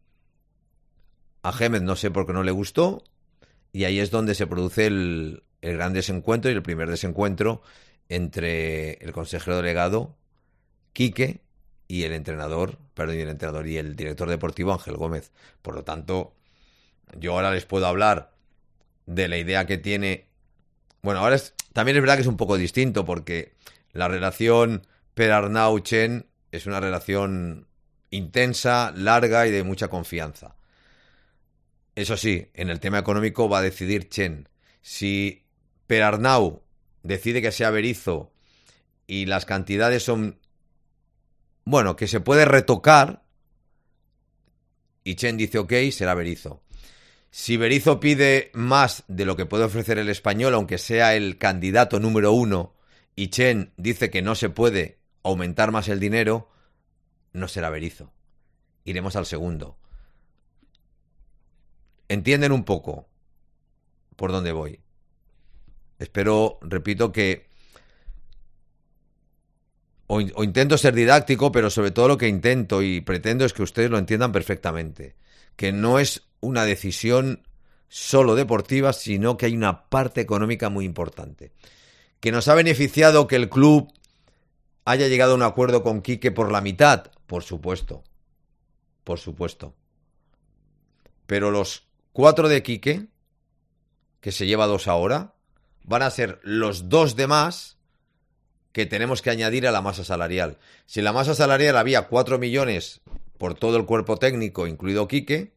a Gémez no sé por qué no le gustó, y ahí es donde se produce el gran desencuentro y el primer desencuentro entre el consejero delegado, Quique, y el entrenador y el director deportivo, Ángel Gómez. Por lo tanto, yo ahora les puedo hablar de la idea que tiene. Bueno, ahora también es verdad que es un poco distinto, porque la relación Per-Arnau-Chen es una relación intensa, larga y de mucha confianza. Eso sí, en el tema económico va a decidir Chen. Si Per-Arnau decide que sea Berizzo y las cantidades son, bueno, que se puede retocar, y Chen dice ok, será Berizzo. Si Berizzo pide más de lo que puede ofrecer el Español, aunque sea el candidato número 1, y Chen dice que no se puede aumentar más el dinero, no será Berizzo. Iremos al segundo. ¿Entienden un poco por dónde voy? Espero, repito, que o intento ser didáctico, pero sobre todo lo que intento y pretendo es que ustedes lo entiendan perfectamente. Que no es una decisión solo deportiva, sino que hay una parte económica muy importante. ¿Que nos ha beneficiado que el club haya llegado a un acuerdo con Quique por la mitad? Por supuesto. Por supuesto. Pero los 4 de Quique, que se lleva 2 ahora, van a ser los 2 demás que tenemos que añadir a la masa salarial. Si en la masa salarial había 4 millones por todo el cuerpo técnico, incluido Quique,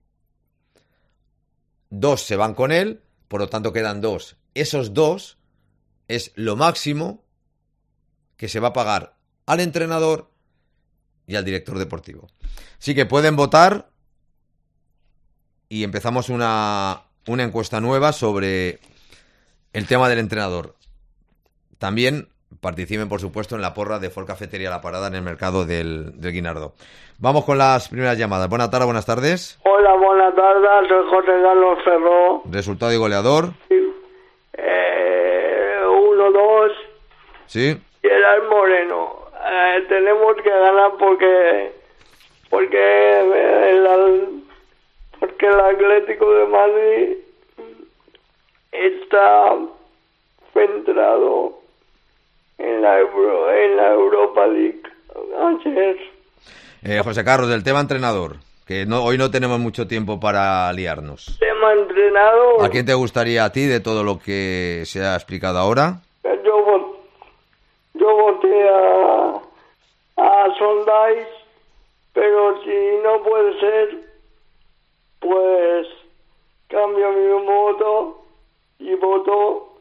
2 se van con él, por lo tanto quedan 2. Esos 2 es lo máximo que se va a pagar al entrenador y al director deportivo. Así que pueden votar y empezamos una encuesta nueva sobre el tema del entrenador. También participen, por supuesto, en la porra de Ford Cafetería La Parada en el mercado del Guinardó. Vamos con las primeras llamadas. Buenas tardes, buenas tardes. Hola, buenas tardes. Soy José Carlos Ferró. Resultado y goleador. 1-2. Sí. Gerard Moreno. Tenemos que ganar porque el Atlético de Madrid está centrado en la Europa League. Ayer. José Carlos, del tema entrenador, que hoy no tenemos mucho tiempo para liarnos. Tema entrenador. ¿A quién te gustaría a ti de todo lo que se ha explicado ahora? Yo voté a Soldais, pero si no puede ser, pues cambio mi voto y voto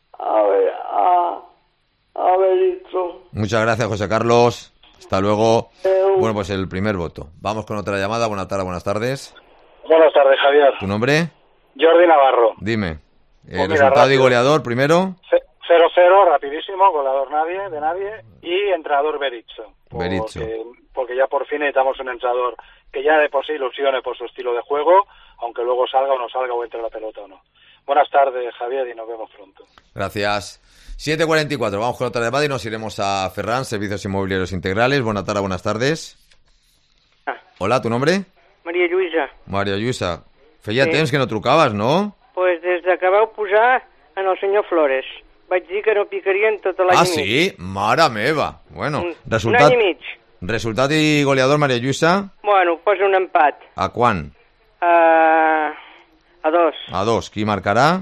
a Berizzo. Muchas gracias, José Carlos. Hasta luego. Bueno, pues el primer voto. Vamos con otra llamada. Buenas tardes. Buenas tardes, Javier. ¿Tu nombre? Jordi Navarro. Dime. Pues resultado y goleador primero. 0-0, rapidísimo, goleador de nadie, y entrenador Berizzo. Porque ya por fin necesitamos un entrenador que ya de por sí ilusione por su estilo de juego, aunque luego salga o no salga o entre la pelota o no. Buenas tardes, Javier, y nos vemos pronto. Gracias. 7:44, vamos con otra llamada y nos iremos a Ferran, Servicios Inmobiliarios Integrales. Buenas tardes. Hola, ¿tu nombre? Maria Lluïsa. Maria Lluïsa. Feia temps que no trucaves, no? Pues des que vau posar en el senyor Flores. Vaig dir que no picarien tot l'any i mig. Ah, sí? Mare meva. Bueno, un any i mig. Resultat i goleador, Maria Lluïsa? Bueno, posa un empat. A quan? A 2. A 2. Qui marcarà?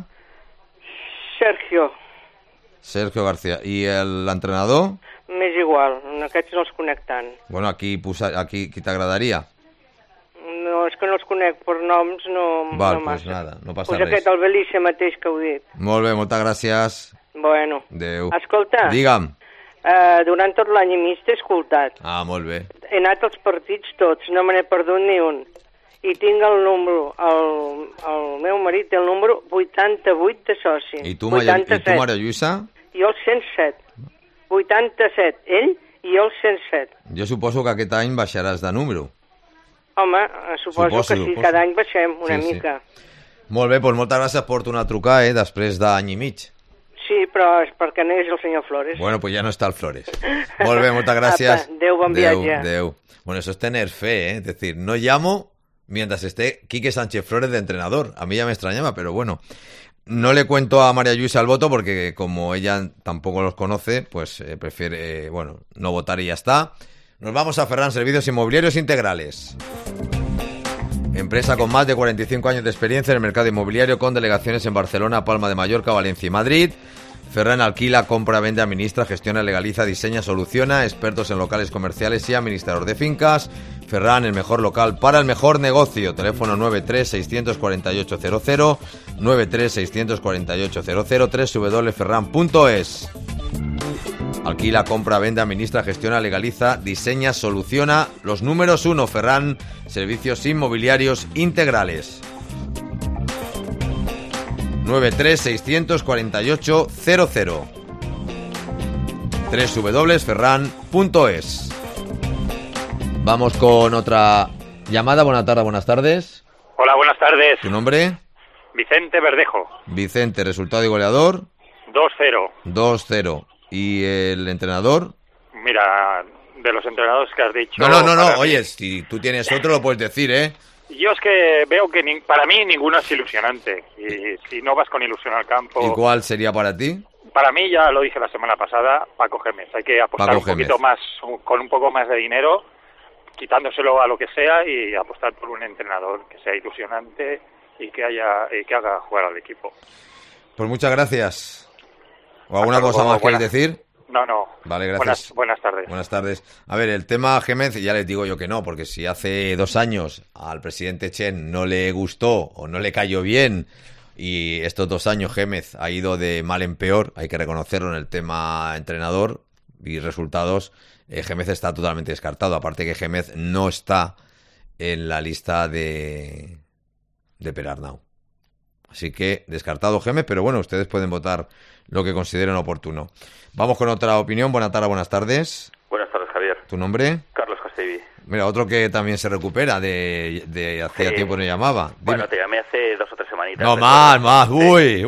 Sergio García. I l'entrenador? M'és igual, aquests no els conec tant. Bueno, qui t'agradaria? No, és que no els conec per noms, no Val, no pues massa. nada, no passa pues res. Aquest, el Belice mateix que heu dit. Molt bé, moltes gràcies. Bueno. Adéu. Escolta. Digue'm. Durant tot l'any i mig t'he escoltat. Ah, molt bé. He anat als partits tots, no me n'he perdut ni un. I tinc el número, el meu marit té el número 88 de soci. I tu, Maria Lluïsa? Jo el 107. 87, ell i jo el 107. Jo suposo que aquest any baixaràs de número. Home, suposo que sí, cada any baixem una mica. Molt bé, doncs moltes gràcies per tornar a trucar, després d'any i mig. Sí, però és perquè no és el senyor Flores. Bueno, pues ya no está el Flores. Molt bé, moltes gràcies. Adeu, bon viatge. Adeu. Bueno, eso es tener fe, Es decir, no llamo mientras esté Quique Sánchez Flores de entrenador. A mí ya me extrañaba, pero bueno. No le cuento a María Lluïsa el voto porque como ella tampoco los conoce, pues prefiere, no votar y ya está. Nos vamos a Ferran Servicios Inmobiliarios Integrales. Empresa con más de 45 años de experiencia en el mercado inmobiliario, con delegaciones en Barcelona, Palma de Mallorca, Valencia y Madrid. Ferran alquila, compra, vende, administra, gestiona, legaliza, diseña, soluciona, expertos en locales comerciales y administrador de fincas. Ferran, el mejor local para el mejor negocio. Teléfono 93-648-00, 93-648-00, www.ferran.es. Alquila, compra, vende, administra, gestiona, legaliza, diseña, soluciona. Los números 1, Ferran, Servicios Inmobiliarios Integrales. 93-648-00, www.ferran.es. Vamos con otra llamada. Buenas tardes. Hola, buenas tardes. ¿Tu nombre? Vicente Verdejo. Vicente, resultado y goleador. 2-0. 2-0. ¿Y el entrenador? Mira, de los entrenadores que has dicho... No, oye, si tú tienes otro lo puedes decir, Yo es que veo que para mí ninguno es ilusionante. Y si no vas con ilusión al campo... ¿Y cuál sería para ti? Para mí, ya lo dije la semana pasada, Paco Gémez. Hay que apostar un poquito más, con un poco más de dinero, quitándoselo a lo que sea, y apostar por un entrenador que sea ilusionante y que haga jugar al equipo. Pues muchas gracias. ¿O alguna cosa más queréis decir? No. Vale, gracias. Buenas tardes. Buenas tardes. A ver, el tema Gémez, ya les digo yo que no, porque si hace 2 años al presidente Chen no le gustó o no le cayó bien, y estos 2 años Gémez ha ido de mal en peor, hay que reconocerlo en el tema entrenador y resultados, Gémez está totalmente descartado. Aparte que Gémez no está en la lista de Perarnau. Así que descartado Gémez, pero bueno, ustedes pueden votar lo que consideren oportuno. Vamos con otra opinión. Buenas tardes. Buenas tardes, Javier. ¿Tu nombre? Carlos Castellví. Mira, otro que también se recupera de hacía tiempo no llamaba. Dime. Bueno, te llamé hace 2 o 3 semanitas. No, más. Uy.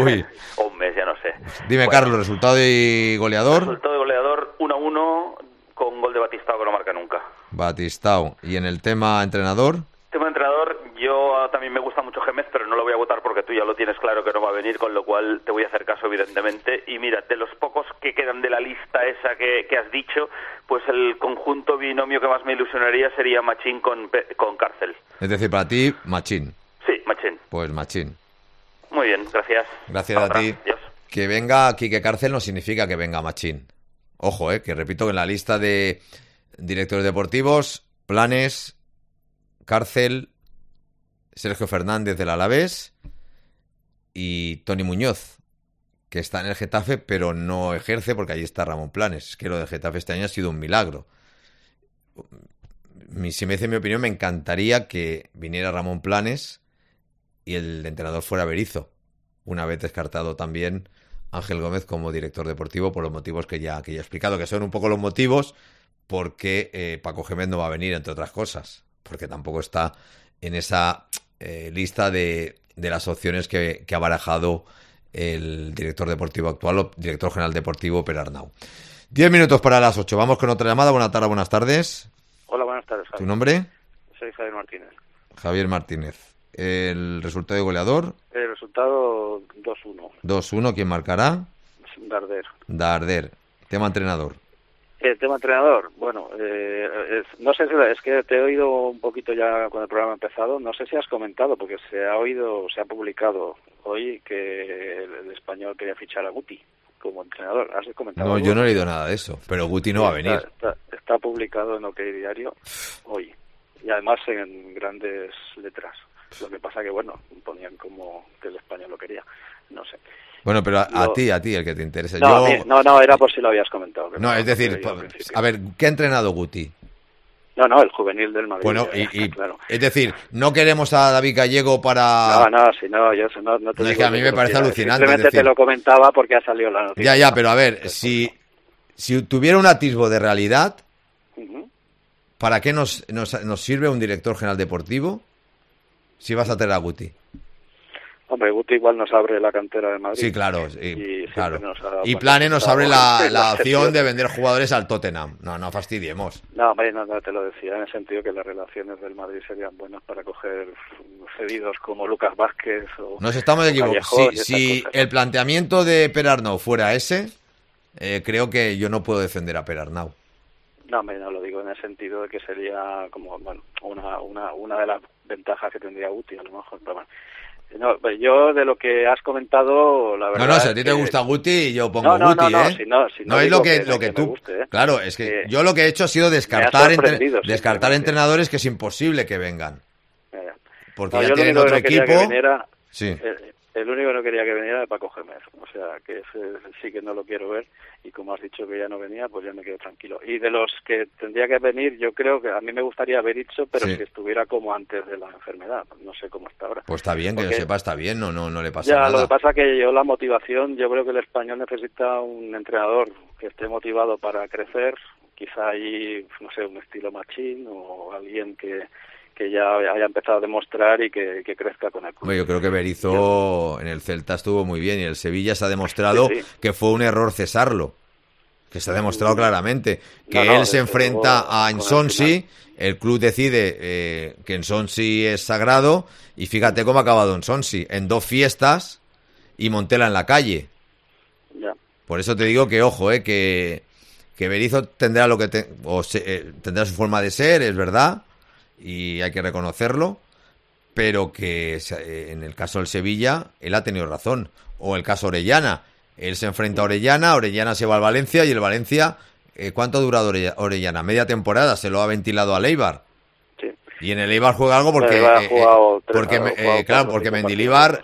O un mes, ya no sé. Dime, Carlos, resultado y goleador. Resultado de goleador 1-1 con gol de Batistao, que no marca nunca. Batistao. ¿Y en el tema entrenador? Tema entrenador, yo también me gusta mucho Gémez, pero no lo voy a votar porque tú ya lo tienes claro que no va a venir, con lo cual te voy a hacer caso, evidentemente. Y mira, de los pocos que quedan de la lista esa que has dicho, pues el conjunto binomio que más me ilusionaría sería Machín con Cárcel. Es decir, para ti, Machín. Sí, Machín. Pues Machín. Muy bien, gracias. Gracias a ti. Adiós. Que venga Quique Cárcel no significa que venga Machín. Ojo, que repito que en la lista de directores deportivos, Planes, Cárcel, Sergio Fernández del Alavés y Toni Muñoz, que está en el Getafe pero no ejerce porque allí está Ramón Planes. Es que lo del Getafe este año ha sido un milagro. Si me dice mi opinión, me encantaría que viniera Ramón Planes y el entrenador fuera Berizzo, una vez descartado también Ángel Gómez como director deportivo, por los motivos que ya he explicado, que son un poco los motivos porque Paco Gémez no va a venir, entre otras cosas, porque tampoco está en esa lista de las opciones que ha barajado el director deportivo actual o director general deportivo Perarnau. 10 minutos para las 8. Vamos con otra llamada. Buenas tardes. Hola, buenas tardes, Javier. ¿Tu nombre? Soy Javier Martínez. Javier Martínez. ¿El resultado de goleador? El resultado 2-1. 2-1. ¿Quién marcará? Darder. Tema entrenador. El tema entrenador, bueno, no sé si es que te he oído un poquito ya cuando el programa ha empezado, no sé si has comentado, porque se ha publicado hoy que el Español quería fichar a Guti como entrenador. ¿Has comentado? No, algo? Yo no he leído nada de eso, pero Guti no va a venir. Está publicado en OK Diario hoy, y además en grandes letras. Lo que pasa que, bueno, ponían como que el Español lo quería. No sé. Bueno, pero a ti, el que te interesa. No, era por si lo habías comentado. No, es decir, a ver, ¿qué ha entrenado Guti? No, el juvenil del Madrid. Bueno, claro. Es decir, no queremos a David Gallego para... yo eso no te digo. Es que a mí me parece alucinante. Simplemente te lo comentaba porque ha salido la noticia. Ya, pero a ver, si tuviera un atisbo de realidad, ¿para qué nos sirve un director general deportivo si vas a tener a Guti? Hombre, Guti igual nos abre la cantera de Madrid. Sí, claro. Y Plane nos abre la opción de vender jugadores al Tottenham. No fastidiemos. No, hombre, no te lo decía en el sentido que las relaciones del Madrid serían buenas para coger cedidos como Lucas Vázquez o... Nos estamos equivocando. Si el planteamiento de Perarnau fuera ese, creo que yo no puedo defender a Perarnau. No, hombre, no lo digo en el sentido de que sería como, una de las ventajas que tendría Guti, a lo mejor, pero bueno. No, yo de lo que has comentado, la verdad. No, si a ti te gusta Guti, yo pongo Guti, ¿eh? No es lo que tú. Guste, ¿eh? Claro, es que yo lo que he hecho ha sido descartar entrenadores que es imposible que vengan. Porque ya tienen otro equipo. Sí. El único que no quería que viniera era Paco Gémez. O sea, que ese sí que no lo quiero ver. Y como has dicho que ya no venía, pues ya me quedo tranquilo. Y de los que tendría que venir, yo creo que a mí me gustaría haber dicho, pero que estuviera como antes de la enfermedad. No sé cómo está ahora. Pues está bien, que lo sepa, está bien, no le pasa nada. Lo que pasa que la motivación, yo creo que el Español necesita un entrenador que esté motivado para crecer. Quizá ahí, no sé, un estilo Machín o alguien que ya haya empezado a demostrar y que crezca con el club. Bueno, yo creo que Berizzo en el Celta estuvo muy bien y en el Sevilla se ha demostrado que fue un error cesarlo, que se ha demostrado claramente que él se enfrenta a Ensonsi, el club decide que Ensonsi es sagrado y fíjate cómo ha acabado Ensonsi, en 2 fiestas y Montela en la calle. Ya. Por eso te digo que ojo, que Berizzo tendrá tendrá su forma de ser, es verdad, y hay que reconocerlo, pero que en el caso del Sevilla él ha tenido razón. O el caso Orellana, él se enfrenta a Orellana se va al Valencia y el Valencia, ¿cuánto ha durado Orellana? Media temporada, se lo ha ventilado al Eibar. Sí. Y en el Eibar juega algo porque Mendilibar,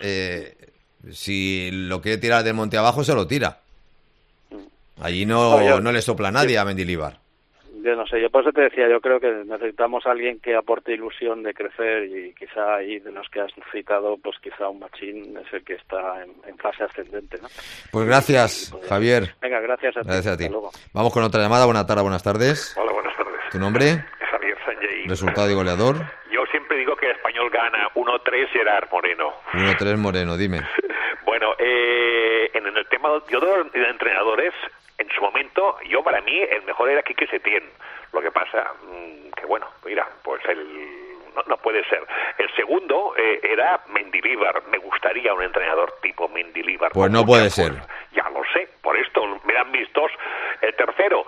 si lo quiere tirar del monte abajo, se lo tira. Allí no le sopla nadie a Mendilibar. Yo no sé, yo por eso te decía, yo creo que necesitamos a alguien que aporte ilusión de crecer y quizá ahí de los que has citado, pues quizá un Machín es el que está en fase ascendente, ¿no? Pues gracias, Javier. Venga, gracias a ti. Gracias a ti. Vamos con otra llamada. Buenas tardes. Hola, buenas tardes. ¿Tu nombre? Javier Sanjay. Resultado y goleador. Yo siempre digo que el Español gana 1-3 Gerard Moreno. 1-3 Moreno, dime. Bueno, en el tema de entrenadores, en su momento, para mí, el mejor era Quique Setién. Lo que pasa, que bueno, mira, pues no puede ser. El segundo era Mendilibar. Me gustaría un entrenador tipo Mendilibar. Pues no puede ser. Ya lo sé, por esto me dan mis dos. El tercero,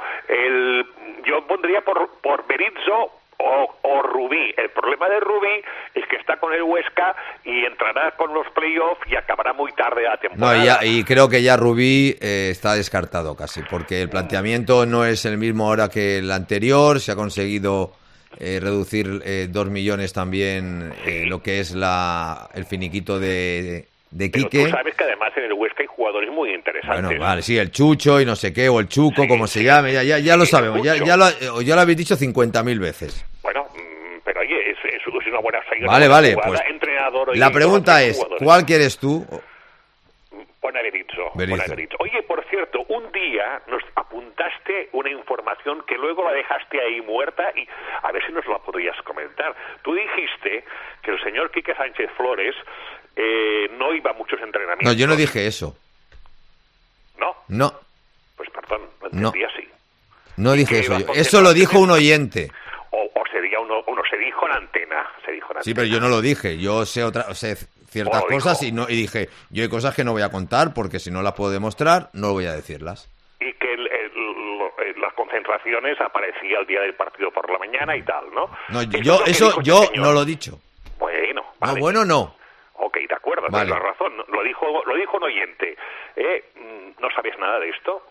yo pondría por Berizzo o Rubí. El problema de Rubí es que está con el Huesca y entrará con los playoffs y acabará muy tarde la temporada. No, y creo que ya Rubí está descartado casi, porque el planteamiento no es el mismo ahora que el anterior. Se ha conseguido reducir 2 millones también lo que es el finiquito de Quique. Pero tú sabes que además en el Huesca hay jugadores muy interesantes. Bueno, vale, sí, el Chucho y no sé qué, o el Chuco, como se llame, ya lo sabemos, ya lo habéis dicho 50.000 veces. Bueno, pero oye, es una buena salida. Vale, pues la pregunta es, ¿cuál quieres tú? Pon a Berizzo. Oye, por cierto, un día nos apuntaste una información que luego la dejaste ahí muerta y a ver si nos la podrías comentar. Tú dijiste que el señor Quique Sánchez Flores no iba a muchos entrenamientos. No, yo no dije eso. ¿No? No. Pues perdón, lo entendí así. No dije eso. Eso lo dijo un oyente. O sería se dijo en antena. Sí, pero yo no lo dije. Yo sé ciertas cosas y dije, yo hay cosas que no voy a contar porque si no las puedo demostrar, no voy a decirlas. Y que las concentraciones aparecía el día del partido por la mañana y tal, ¿no? No, yo no lo he dicho. Bueno, vale. No, bueno, no. Ok, de acuerdo, vale. Tienes razón. Lo dijo un oyente. ¿No sabías nada de esto?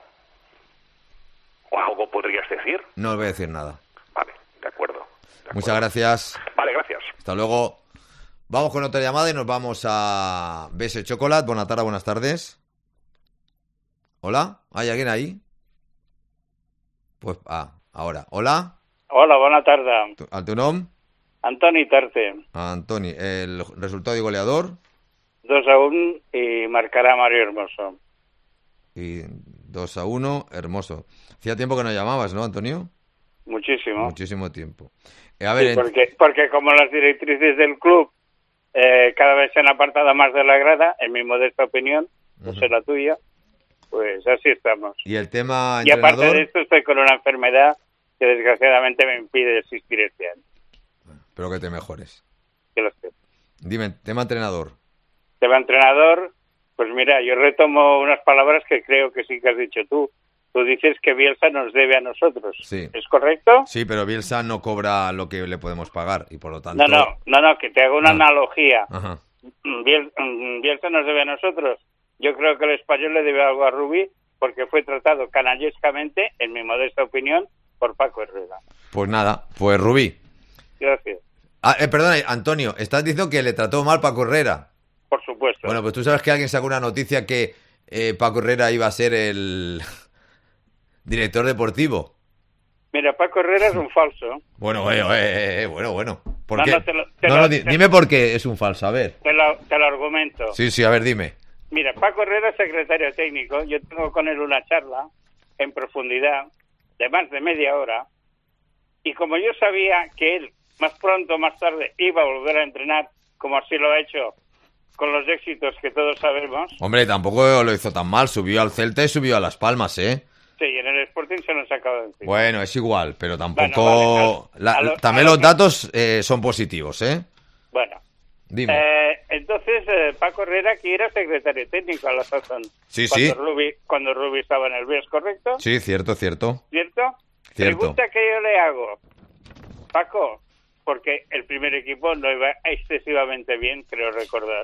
¿O algo podrías decir? No voy a decir nada. Vale, de acuerdo. Muchas gracias. Vale, gracias. Hasta luego. Vamos con otra llamada y nos vamos a BS Chocolate. Buenas tardes. ¿Hola? ¿Hay alguien ahí? Pues, ahora. ¿Hola? Hola, buena tarde. ¿A tu nombre? Antoni Tarte. Antoni, ¿el resultado y goleador? 2-1 y marcará Mario Hermoso. Y 2-1, Hermoso. Hacía tiempo que no llamabas, ¿no, Antonio? Muchísimo tiempo. A ver, sí, porque como las directrices del club cada vez se han apartado más de la grada, en mi modesta opinión, no sé la tuya, pues así estamos. ¿Y el tema entrenador? Y aparte de esto estoy con una enfermedad que desgraciadamente me impide asistir este año. Espero que te mejores. Que lo sé. Dime, tema entrenador. Tema entrenador, pues mira, yo retomo unas palabras que creo que sí que has dicho tú. Tú dices que Bielsa nos debe a nosotros. Sí. ¿Es correcto? Sí, pero Bielsa no cobra lo que le podemos pagar y por lo tanto... No, que te hago una analogía. Ajá. Bielsa nos debe a nosotros. Yo creo que el Español le debe algo a Rubí porque fue tratado canallescamente, en mi modesta opinión, por Paco Herrera. Pues nada, pues Rubí. Gracias. Perdona, Antonio, estás diciendo que le trató mal Paco Herrera. Por supuesto. Bueno, pues tú sabes que alguien sacó una noticia que Paco Herrera iba a ser el director deportivo. Mira, Paco Herrera es un falso. Bueno. ¿Por qué? Dime por qué es un falso, a ver. Te lo argumento. Sí, a ver, dime. Mira, Paco Herrera es secretario técnico. Yo tengo con él una charla en profundidad de más de media hora. Y como yo sabía que él, más pronto o más tarde, iba a volver a entrenar, como así lo ha hecho con los éxitos que todos sabemos. Hombre, tampoco lo hizo tan mal. Subió al Celta y subió a Las Palmas, ¿eh? Sí, y en el Sporting se nos acaba de decir. Bueno, es igual, pero tampoco... También los datos son positivos, ¿eh? Bueno. Dime. Entonces, Paco Herrera, que era secretario técnico a la sazón. Sí. Cuando Rubí estaba en el B, ¿es correcto? Sí, cierto. ¿Cierto? Pregunta que yo le hago. Paco, porque el primer equipo no iba excesivamente bien, creo recordar.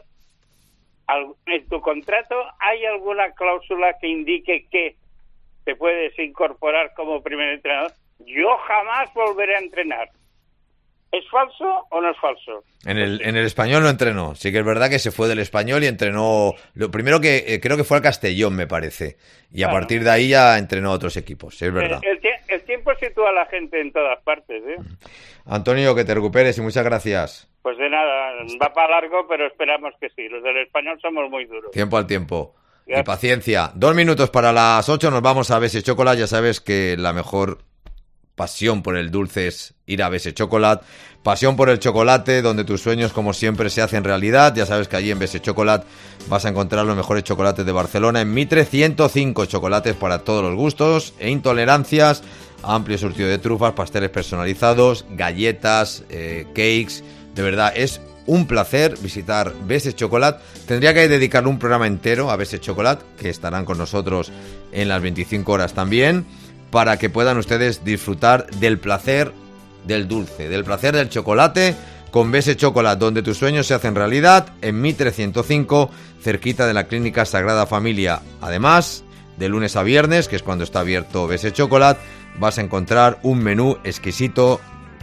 ¿En tu contrato hay alguna cláusula que indique que te puedes incorporar como primer entrenador? Yo jamás volveré a entrenar. ¿Es falso o no es falso? En el Español no entrenó. Sí que es verdad que se fue del Español y entrenó... Lo primero que creo que fue al Castellón, me parece. Y a partir de ahí ya entrenó a otros equipos, es verdad. El tiempo sitúa a la gente en todas partes, ¿eh? Antonio, que te recuperes y muchas gracias. Pues de nada, va para largo, pero esperamos que sí. Los del Español somos muy duros. Tiempo al tiempo. Gracias. Y paciencia. 2 minutos para las 8, nos vamos a BS Chocolate. Ya sabes que la mejor pasión por el dulce es ir a BS Chocolate. Pasión por el chocolate, donde tus sueños, como siempre, se hacen realidad. Ya sabes que allí en BS Chocolate vas a encontrar los mejores chocolates de Barcelona. En Mitre 105, chocolates para todos los gustos e intolerancias. Amplio surtido de trufas, pasteles personalizados, galletas, cakes. De verdad, es un placer visitar BS Chocolate. Tendría que dedicarle un programa entero a BS Chocolate, que estarán con nosotros en las 25 horas también, para que puedan ustedes disfrutar del placer del dulce, del placer del chocolate con BS Chocolate, donde tus sueños se hacen realidad, en Mitre 105, cerquita de la Clínica Sagrada Familia. Además, de lunes a viernes, que es cuando está abierto BS Chocolate, vas a encontrar un menú exquisito,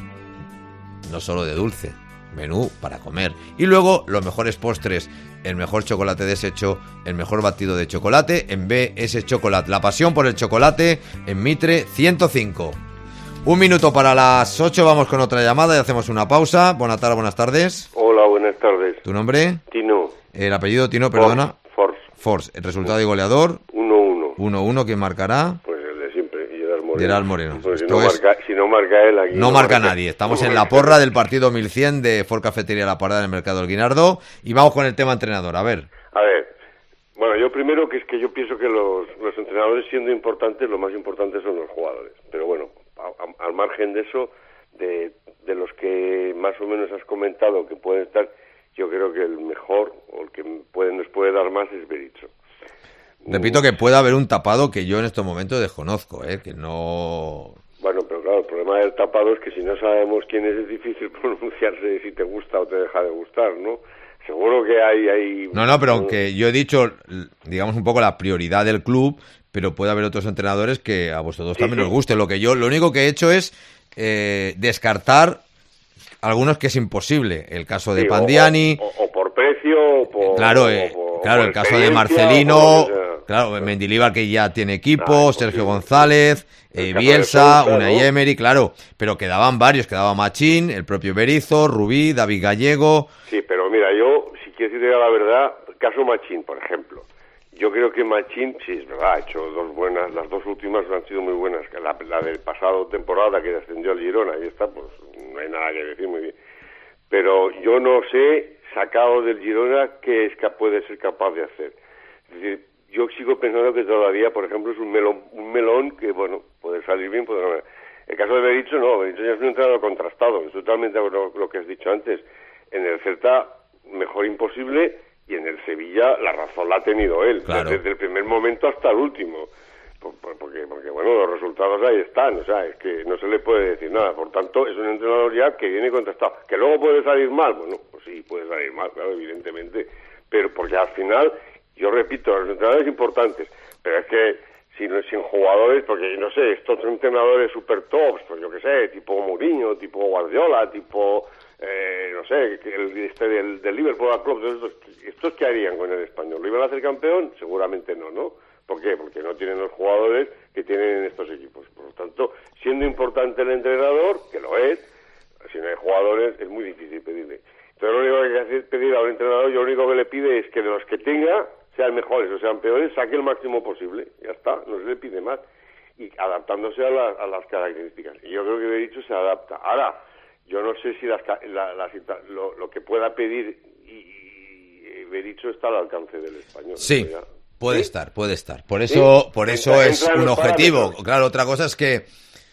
no solo de dulce, menú para comer. Y luego los mejores postres, el mejor chocolate deshecho, el mejor batido de chocolate en BS Chocolate. La pasión por el chocolate en Mitre 105. 1 minuto para las 8, vamos con otra llamada y hacemos una pausa. Buenas tardes. Hola, buenas tardes. ¿Tu nombre? Tino. El apellido, Tino, perdona. Force. El resultado y goleador. 1-1. 1-1, ¿quién marcará? Pues el de siempre, Gerard Gerard Moreno. Pues si no marca él aquí. No marca nadie. Estamos en la porra del partido 1100 de Ford Cafetería La Parada en el Mercado del Guinardó. Y vamos con el tema entrenador. A ver. Bueno, yo primero que yo pienso que los entrenadores, siendo importantes, lo más importante son los jugadores. Pero bueno, al margen de eso, de los que más o menos has comentado que pueden estar, yo creo que el mejor o el que nos puede dar más es Berizzo. Repito que puede haber un tapado que yo en estos momentos desconozco, que no... Bueno, pero claro, el problema del tapado es que si no sabemos quién es difícil pronunciarse si te gusta o te deja de gustar, ¿no? Seguro que hay... No, pero aunque yo he dicho, digamos, un poco la prioridad del club, pero puede haber otros entrenadores que a vosotros también os guste. Lo único que he hecho es descartar algunos que es imposible. El caso de Pandiani. O por precio, o por... Claro, el caso de Marcelino. Claro, Mendilibar, que ya tiene equipo, Sergio González, Bielsa, Unai Emery, claro. Pero quedaban varios, quedaba Machín, el propio Berizzo, Rubí, David Gallego. Sí, pero mira, yo, si quieres decir la verdad, caso Machín, por ejemplo. Yo creo que Machín, sí, es verdad, ha hecho dos buenas, las dos últimas han sido muy buenas. La del pasado temporada que descendió al Girona, y esta, pues no hay nada que decir, muy bien. Pero yo no sé, sacado del Girona, qué puede ser capaz de hacer. Es decir, yo sigo pensando que todavía, por ejemplo, es un melón que, bueno, puede salir bien, puede no. El caso de Berizzo, no, Berizzo ya es un entrenador contrastado, es totalmente lo que has dicho antes. En el Celta, mejor imposible, y en el Sevilla la razón la ha tenido él, claro, desde el primer momento hasta el último. Porque, bueno, los resultados ahí están, o sea, es que no se le puede decir nada. Por tanto, es un entrenador ya que viene contrastado. ¿Que luego puede salir mal? Bueno, pues sí, puede salir mal, claro, evidentemente. Pero porque al final... Yo repito, los entrenadores importantes, pero es que sin jugadores, porque no sé, estos entrenadores super tops, pues yo qué sé, tipo Mourinho, tipo Guardiola, tipo, no sé, del Liverpool Club, ¿estos qué harían con el Español? ¿Lo iban a hacer campeón? Seguramente no, ¿no? ¿Por qué? Porque no tienen los jugadores que tienen en estos equipos. Por lo tanto, siendo importante el entrenador, que lo es, si no hay jugadores es muy difícil pedirle. Entonces lo único que hay que hacer, pedir a un entrenador, yo lo único que le pide es que de los que tenga, sean mejores o sean peores, saque el máximo posible. Ya está, no se le pide más. Y adaptándose a las características. Y yo creo que Berizzo se adapta. Ahora, yo no sé si lo que pueda pedir y Berizzo está al alcance del Español. Sí, puede estar. Por eso, es un objetivo. Claro, otra cosa es que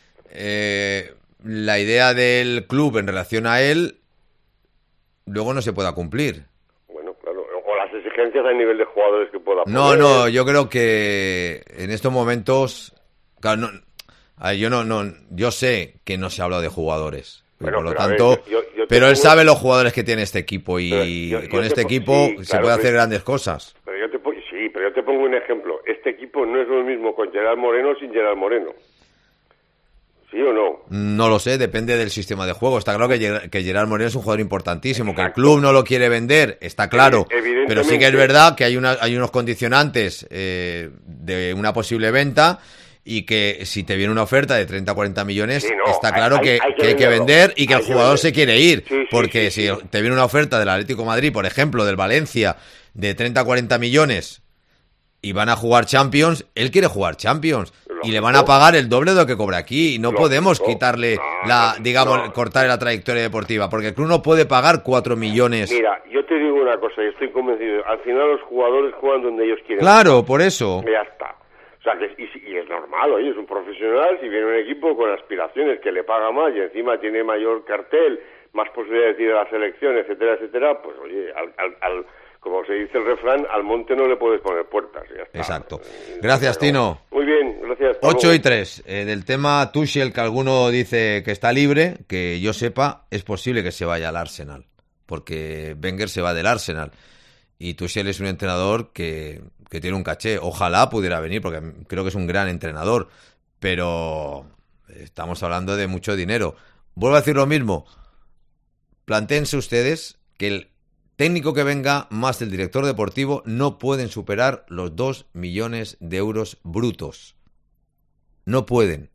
la idea del club en relación a él luego no se pueda cumplir. Exigencias al nivel de jugadores que pueda poner. No, yo creo que en estos momentos, claro, yo sé que no se habla de jugadores, bueno, por lo tanto, pero él sabe los jugadores que tiene este equipo y con este equipo se puede hacer grandes cosas. Pero yo te pongo un ejemplo. Este equipo no es lo mismo con Gerard Moreno sin Gerard Moreno. ¿Sí o no? No lo sé, depende del sistema de juego. Está claro que Gerard Moreno es un jugador importantísimo. Exacto. Que el club no lo quiere vender, está claro. Pero sí que es verdad que hay unos condicionantes de una posible venta y que si te viene una oferta de 30 o 40 millones, está claro que hay que vender y que el jugador se quiere ir. Porque si te viene una oferta del Atlético de Madrid, por ejemplo, del Valencia, de 30 o 40 millones y van a jugar Champions, él quiere jugar Champions. Y le van a pagar el doble de lo que cobra aquí. Y no podemos quitarle cortarle la trayectoria deportiva, porque el club no puede pagar 4 millones. Mira, yo te digo una cosa, yo estoy convencido. Al final los jugadores juegan donde ellos quieren. Claro, por eso. Ya está. O sea, y es normal, oye, es un profesional. Si viene un equipo con aspiraciones que le paga más y encima tiene mayor cartel, más posibilidades de ir a la selección, etcétera, etcétera, pues oye, como se dice el refrán, al monte no le puedes poner puertas. Ya está. Exacto. Gracias, Tino. Muy bien, gracias. 8:03. Del tema Tuchel, que alguno dice que está libre, que yo sepa, es posible que se vaya al Arsenal, porque Wenger se va del Arsenal. Y Tuchel es un entrenador que tiene un caché. Ojalá pudiera venir, porque creo que es un gran entrenador, pero estamos hablando de mucho dinero. Vuelvo a decir lo mismo. Plantéense ustedes que el técnico que venga más el director deportivo no pueden superar los 2 millones de euros brutos. No pueden.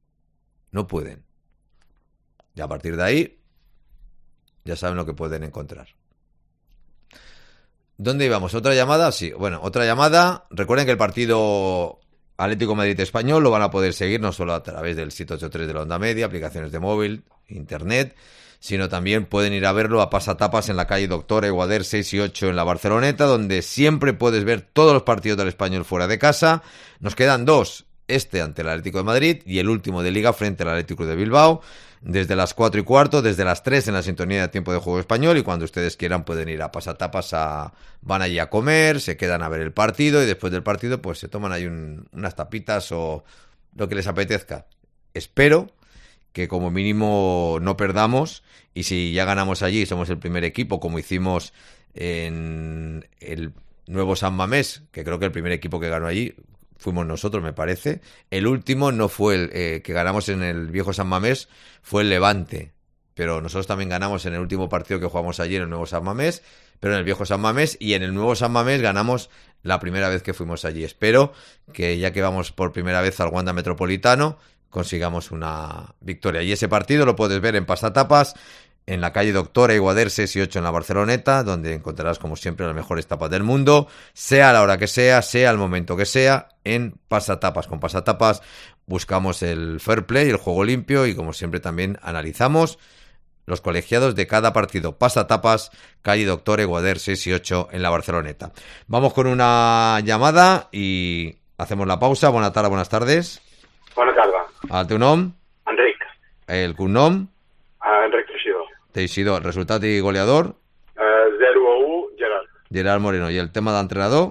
Y a partir de ahí ya saben lo que pueden encontrar. ¿Dónde íbamos? ¿Otra llamada? Sí, bueno, otra llamada. Recuerden que el partido Atlético Madrid-Español lo van a poder seguir no solo a través del 783 de la Onda Media, aplicaciones de móvil, internet, sino también pueden ir a verlo a Pasatapas en la calle Doctora Iguader 6 y 8 en la Barceloneta, donde siempre puedes ver todos los partidos del Español fuera de casa. Nos quedan 2, este ante el Atlético de Madrid y el último de Liga frente al Atlético de Bilbao, desde las 4:15, desde las 3 en la sintonía de Tiempo de Juego Español, y cuando ustedes quieran pueden ir a Pasatapas, van allí a comer, se quedan a ver el partido y después del partido pues se toman ahí unas tapitas o lo que les apetezca. Espero que como mínimo no perdamos, y si ya ganamos allí somos el primer equipo, como hicimos en el nuevo San Mamés, que creo que el primer equipo que ganó allí fuimos nosotros, me parece. El último no fue el que ganamos en el viejo San Mamés, fue el Levante, pero nosotros también ganamos en el último partido que jugamos ayer en el nuevo San Mamés, pero en el viejo San Mamés, y en el nuevo San Mamés ganamos la primera vez que fuimos allí. Espero que ya que vamos por primera vez al Wanda Metropolitano, consigamos una victoria. Y ese partido lo puedes ver en Pasatapas, en la calle Doctora Iguader 6 y 8 en la Barceloneta, donde encontrarás como siempre las mejores tapas del mundo, sea a la hora que sea al momento que sea, en Pasatapas. Con Pasatapas buscamos el fair play, el juego limpio, y como siempre también analizamos los colegiados de cada partido. Pasatapas, calle Doctora Iguader 6 y 8 en la Barceloneta. Vamos con una llamada y hacemos la pausa. Buenas tardes. Bona tarda. El teu nom? Enric. El cognom? Enric Teixidor. Teixidor. Resultat i goleador? 0-1, Gerard. Gerard Moreno. I el tema d'entrenador?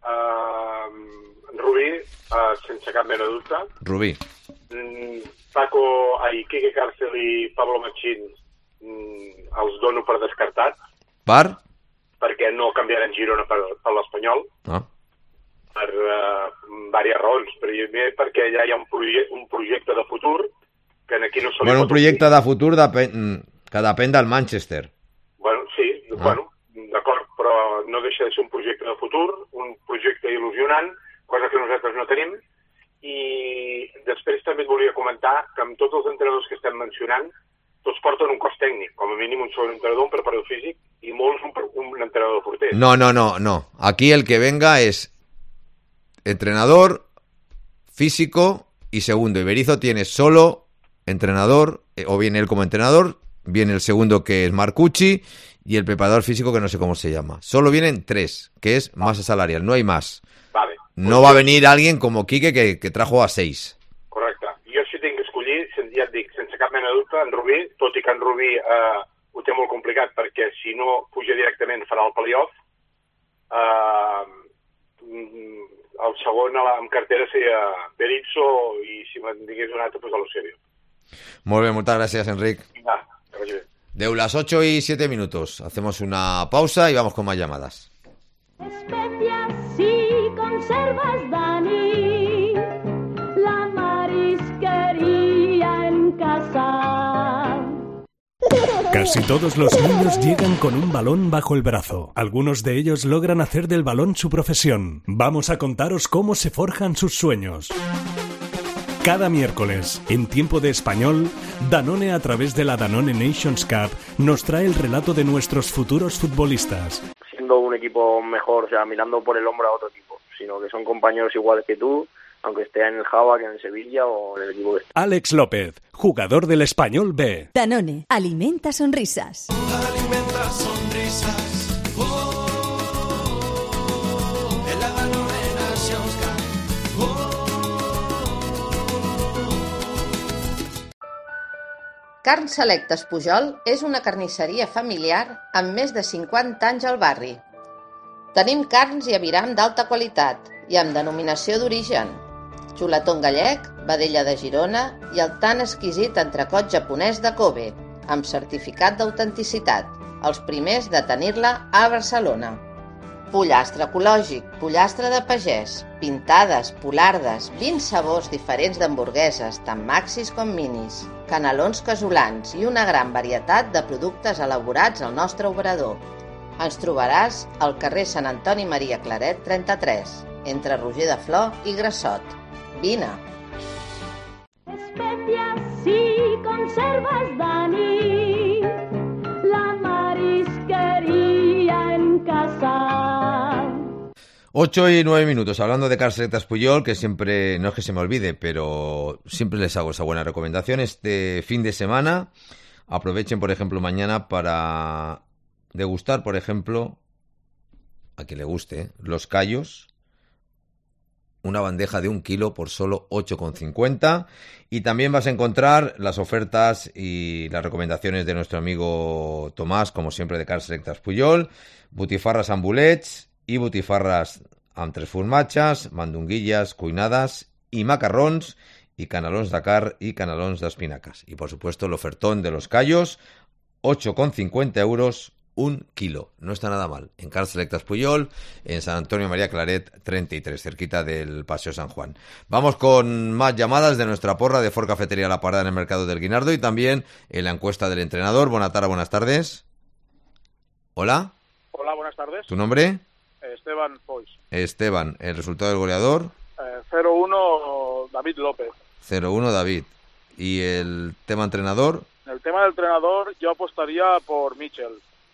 Rubí, sense cap mena de dubte. Rubí. Paco, Quique Càrcel i Pablo Machín els dono per descartat. Per? Perquè no canviaran Girona per l'Espanyol. Per diverses raons. Primer, perquè ja hi ha un projecte de futur que aquí no se li Bueno, un pot projecte de futur que depèn del Manchester. Bueno, sí, bueno, d'acord, però no deixa de ser un projecte de futur, un projecte il·lusionant, cosa que nosaltres no tenim, i després també et volia comentar que amb tots els entrenadors que estem mencionant, tots porten un cos tècnic, com a mínim un segon entrenador, un preparador físic, i molts un entrenador porter. No. Aquí el que venga es entrenador, físico y segundo. Iberizo tiene solo entrenador, o viene él como entrenador, viene el segundo que es Marcucci y el preparador físico que no sé cómo se llama. Solo vienen 3, que es masa salarial, no hay más. Vale. No va a venir alguien como Quique que trajo a 6. Correcte. Jo si tinc que escollir, ja et dic, sense cap mena de dubte, en Rubí, tot i que en Rubí ho té molt complicat perquè si no puja directament farà el playoff, el segon en cartera seria Berizzo i si me'n digués un altre, pues a l'Eusebio. Muy bien, muchas gracias, Enric. Va, que vagi bé. De las 8 y 7 minutos. Hacemos una pausa y vamos con más llamadas. Especias y conservas, Dani, la marisquería en casa. Casi todos los niños llegan con un balón bajo el brazo. Algunos de ellos logran hacer del balón su profesión. Vamos a contaros cómo se forjan sus sueños. Cada miércoles, en Tiempo de Español, Danone, a través de la Danone Nations Cup, nos trae el relato de nuestros futuros futbolistas. Siendo un equipo mejor, o sea, mirando por el hombro a otro equipo, sino que son compañeros iguales que tú, aunque esté en el Java, que en el Sevilla o en el equipo que esté. Alex López, jugador del Español B. Danone, alimenta sonrisas. Alimenta sonrisas. En la Danone Nations Cup. Carn Selectes Pujol és una carnisseria familiar amb més de 50 anys al barri. Tenim carns i aviram d'alta qualitat i amb denominació d'origen. Xuletón gallec, vedella de Girona i el tan exquisit entrecot japonès de Kobe, amb certificat d'autenticitat, els primers de tenir-la a Barcelona. Pollastre ecològic, pollastre de pagès, pintades, polardes, 20 sabors diferents d'hamburgueses, tant maxis com minis, canelons casolans i una gran varietat de productes elaborats al nostre obrador. Ens trobaràs al carrer Sant Antoni Maria Claret 33, entre Roger de Flor i Grassot. Vine! Especias y conservas, Dani, la marisquería en casa. 8 y 9 minutos, hablando de Carn Selectes Pujol, que siempre, no es que se me olvide, pero siempre les hago esa buena recomendación. Este fin de semana, aprovechen, por ejemplo, mañana para degustar, por ejemplo, a quien le guste, los callos, una bandeja de 1 kilo por solo 8,50. Y también vas a encontrar las ofertas y las recomendaciones de nuestro amigo Tomás, como siempre, de Carn Selectes Pujol, botifarras amb bolets i botifarres amb 3 formatges, mandonguillas, cuinadas y macarrons, y canelons de carn y canelons d'espinacas. Y por supuesto el ofertón de los callos, 8,50 euros, 1 kilo. No está nada mal. En Carl Selectas Puyol, en San Antonio María Claret 33, cerquita del Paseo San Juan. Vamos con más llamadas de nuestra porra de Ford Cafetería La Parada en el Mercado del Guinardo y también en la encuesta del entrenador. Buenas tardes. Hola. Hola, buenas tardes. ¿Tu nombre? Esteban Pois. Esteban. ¿El resultado del goleador? 0-1 David López. 0-1 David. ¿Y el tema entrenador? El tema del entrenador yo apostaría por Michel.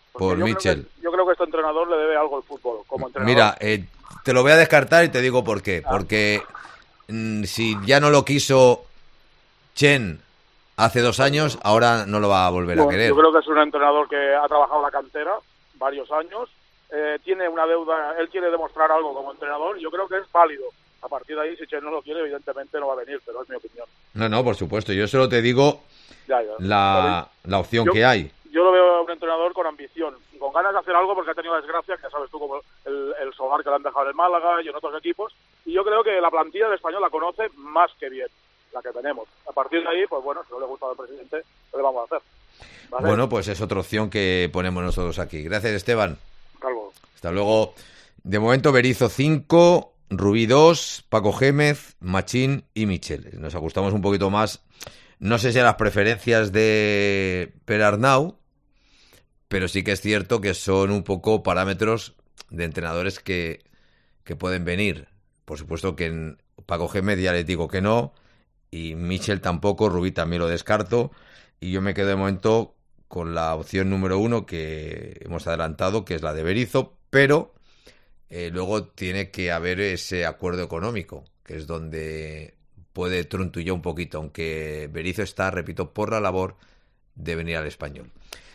Yo creo que este entrenador le debe algo al fútbol como entrenador. Mira, te lo voy a descartar y te digo por qué. Porque si ya no lo quiso Chen hace 2 años, ahora no lo va a volver a querer. Yo creo que es un entrenador que ha trabajado la cantera varios años, tiene una deuda, él quiere demostrar algo como entrenador, yo creo que es válido. A partir de ahí, si Chen no lo quiere, evidentemente no va a venir, pero es mi opinión. No, por supuesto, yo solo te digo la opción que hay. Yo lo veo a un entrenador con ambición y con ganas de hacer algo porque ha tenido desgracias, que sabes tú, como el Solar que le han dejado en el Málaga y en otros equipos, y yo creo que la plantilla del Español la conoce más que bien, la que tenemos. A partir de ahí, pues bueno, si no le gusta al presidente, ¿qué le vamos a hacer? ¿Vale? Bueno, pues es otra opción que ponemos nosotros aquí. Gracias, Esteban. Calvo. Hasta luego. De momento, Berizzo 5, Rubí 2, Paco Gémez, Machín y Michel. Nos ajustamos un poquito más, no sé si a las preferencias de Per Arnau, pero sí que es cierto que son un poco parámetros de entrenadores que pueden venir. Por supuesto que en Paco Gémez ya les digo que no, y Michel tampoco, Rubí también lo descarto, y yo me quedo de momento con la opción número 1 que hemos adelantado, que es la de Berizzo, pero luego tiene que haber ese acuerdo económico, que es donde puede truntullar un poquito, aunque Berizzo está, repito, por la labor de venir al Español.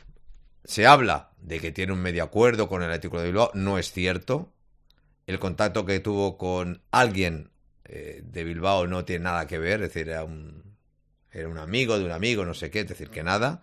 Se habla de que tiene un medio acuerdo con el Atlético de Bilbao, no es cierto. El contacto que tuvo con alguien de Bilbao no tiene nada que ver, es decir, era un amigo de un amigo, no sé qué, es decir, que nada.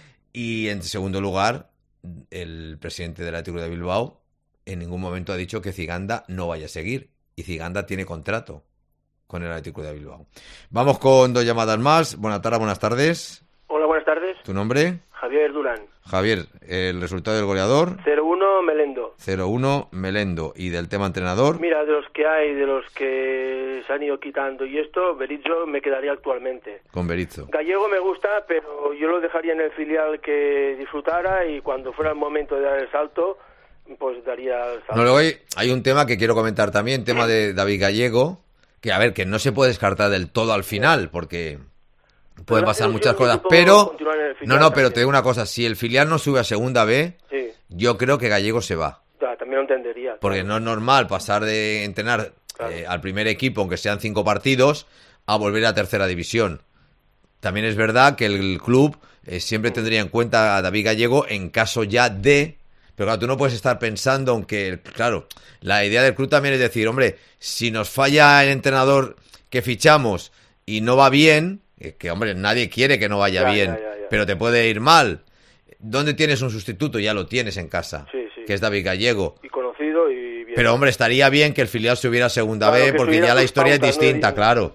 Y en segundo lugar, el presidente del Atlético de Bilbao en ningún momento ha dicho que Ziganda no vaya a seguir, y Ziganda tiene contrato con el Atlético de Bilbao. Vamos con 2 llamadas más. Buenas tardes. Hola, buenas tardes. ¿Tu nombre? Javier Durán. Javier, el resultado del goleador. 0-1 Melendo. 0-1 Melendo. ¿Y del tema entrenador? Mira, de los que hay, de los que se han ido quitando y esto, Berizzo me quedaría actualmente. Con Berizzo. Gallego me gusta, pero yo lo dejaría en el filial que disfrutara, y cuando fuera el momento de dar el salto, pues daría el salto. No, luego hay un tema que quiero comentar también, tema de David Gallego, que a ver, que no se puede descartar del todo al final, porque pueden pasar muchas cosas, pero pero te digo una cosa, si el filial no sube a segunda B, sí, yo creo que Gallego se va. También lo entendería. Porque no es normal pasar de entrenar al primer equipo, aunque sean 5 partidos, a volver a tercera división. También es verdad que el club siempre tendría en cuenta a David Gallego en caso ya de... Pero claro, tú no puedes estar pensando, aunque, claro, la idea del club también es decir, hombre, si nos falla el entrenador que fichamos y no va bien, que hombre, nadie quiere que no vaya bien, pero te puede ir mal. ¿Dónde tienes un sustituto? Ya lo tienes en casa, que es David Gallego. Y conocido y bien. Pero hombre, estaría bien que el filial subiera a segunda B, porque ya la historia es distinta, claro.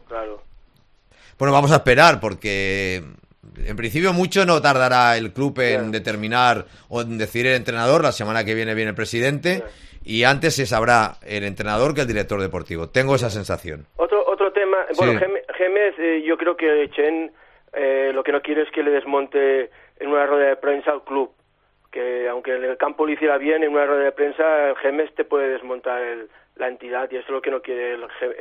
Bueno, vamos a esperar, porque... En principio mucho no tardará el club en determinar o en decidir el entrenador. La semana que viene el presidente y antes se sabrá el entrenador que el director deportivo. Tengo esa sensación. Otro tema, bueno, Gémez, yo creo que Chen lo que no quiere es que le desmonte en una rueda de prensa al club. Que aunque en el campo lo hiciera bien, en una rueda de prensa Gémez te puede desmontar la entidad, y eso es lo que no quiere el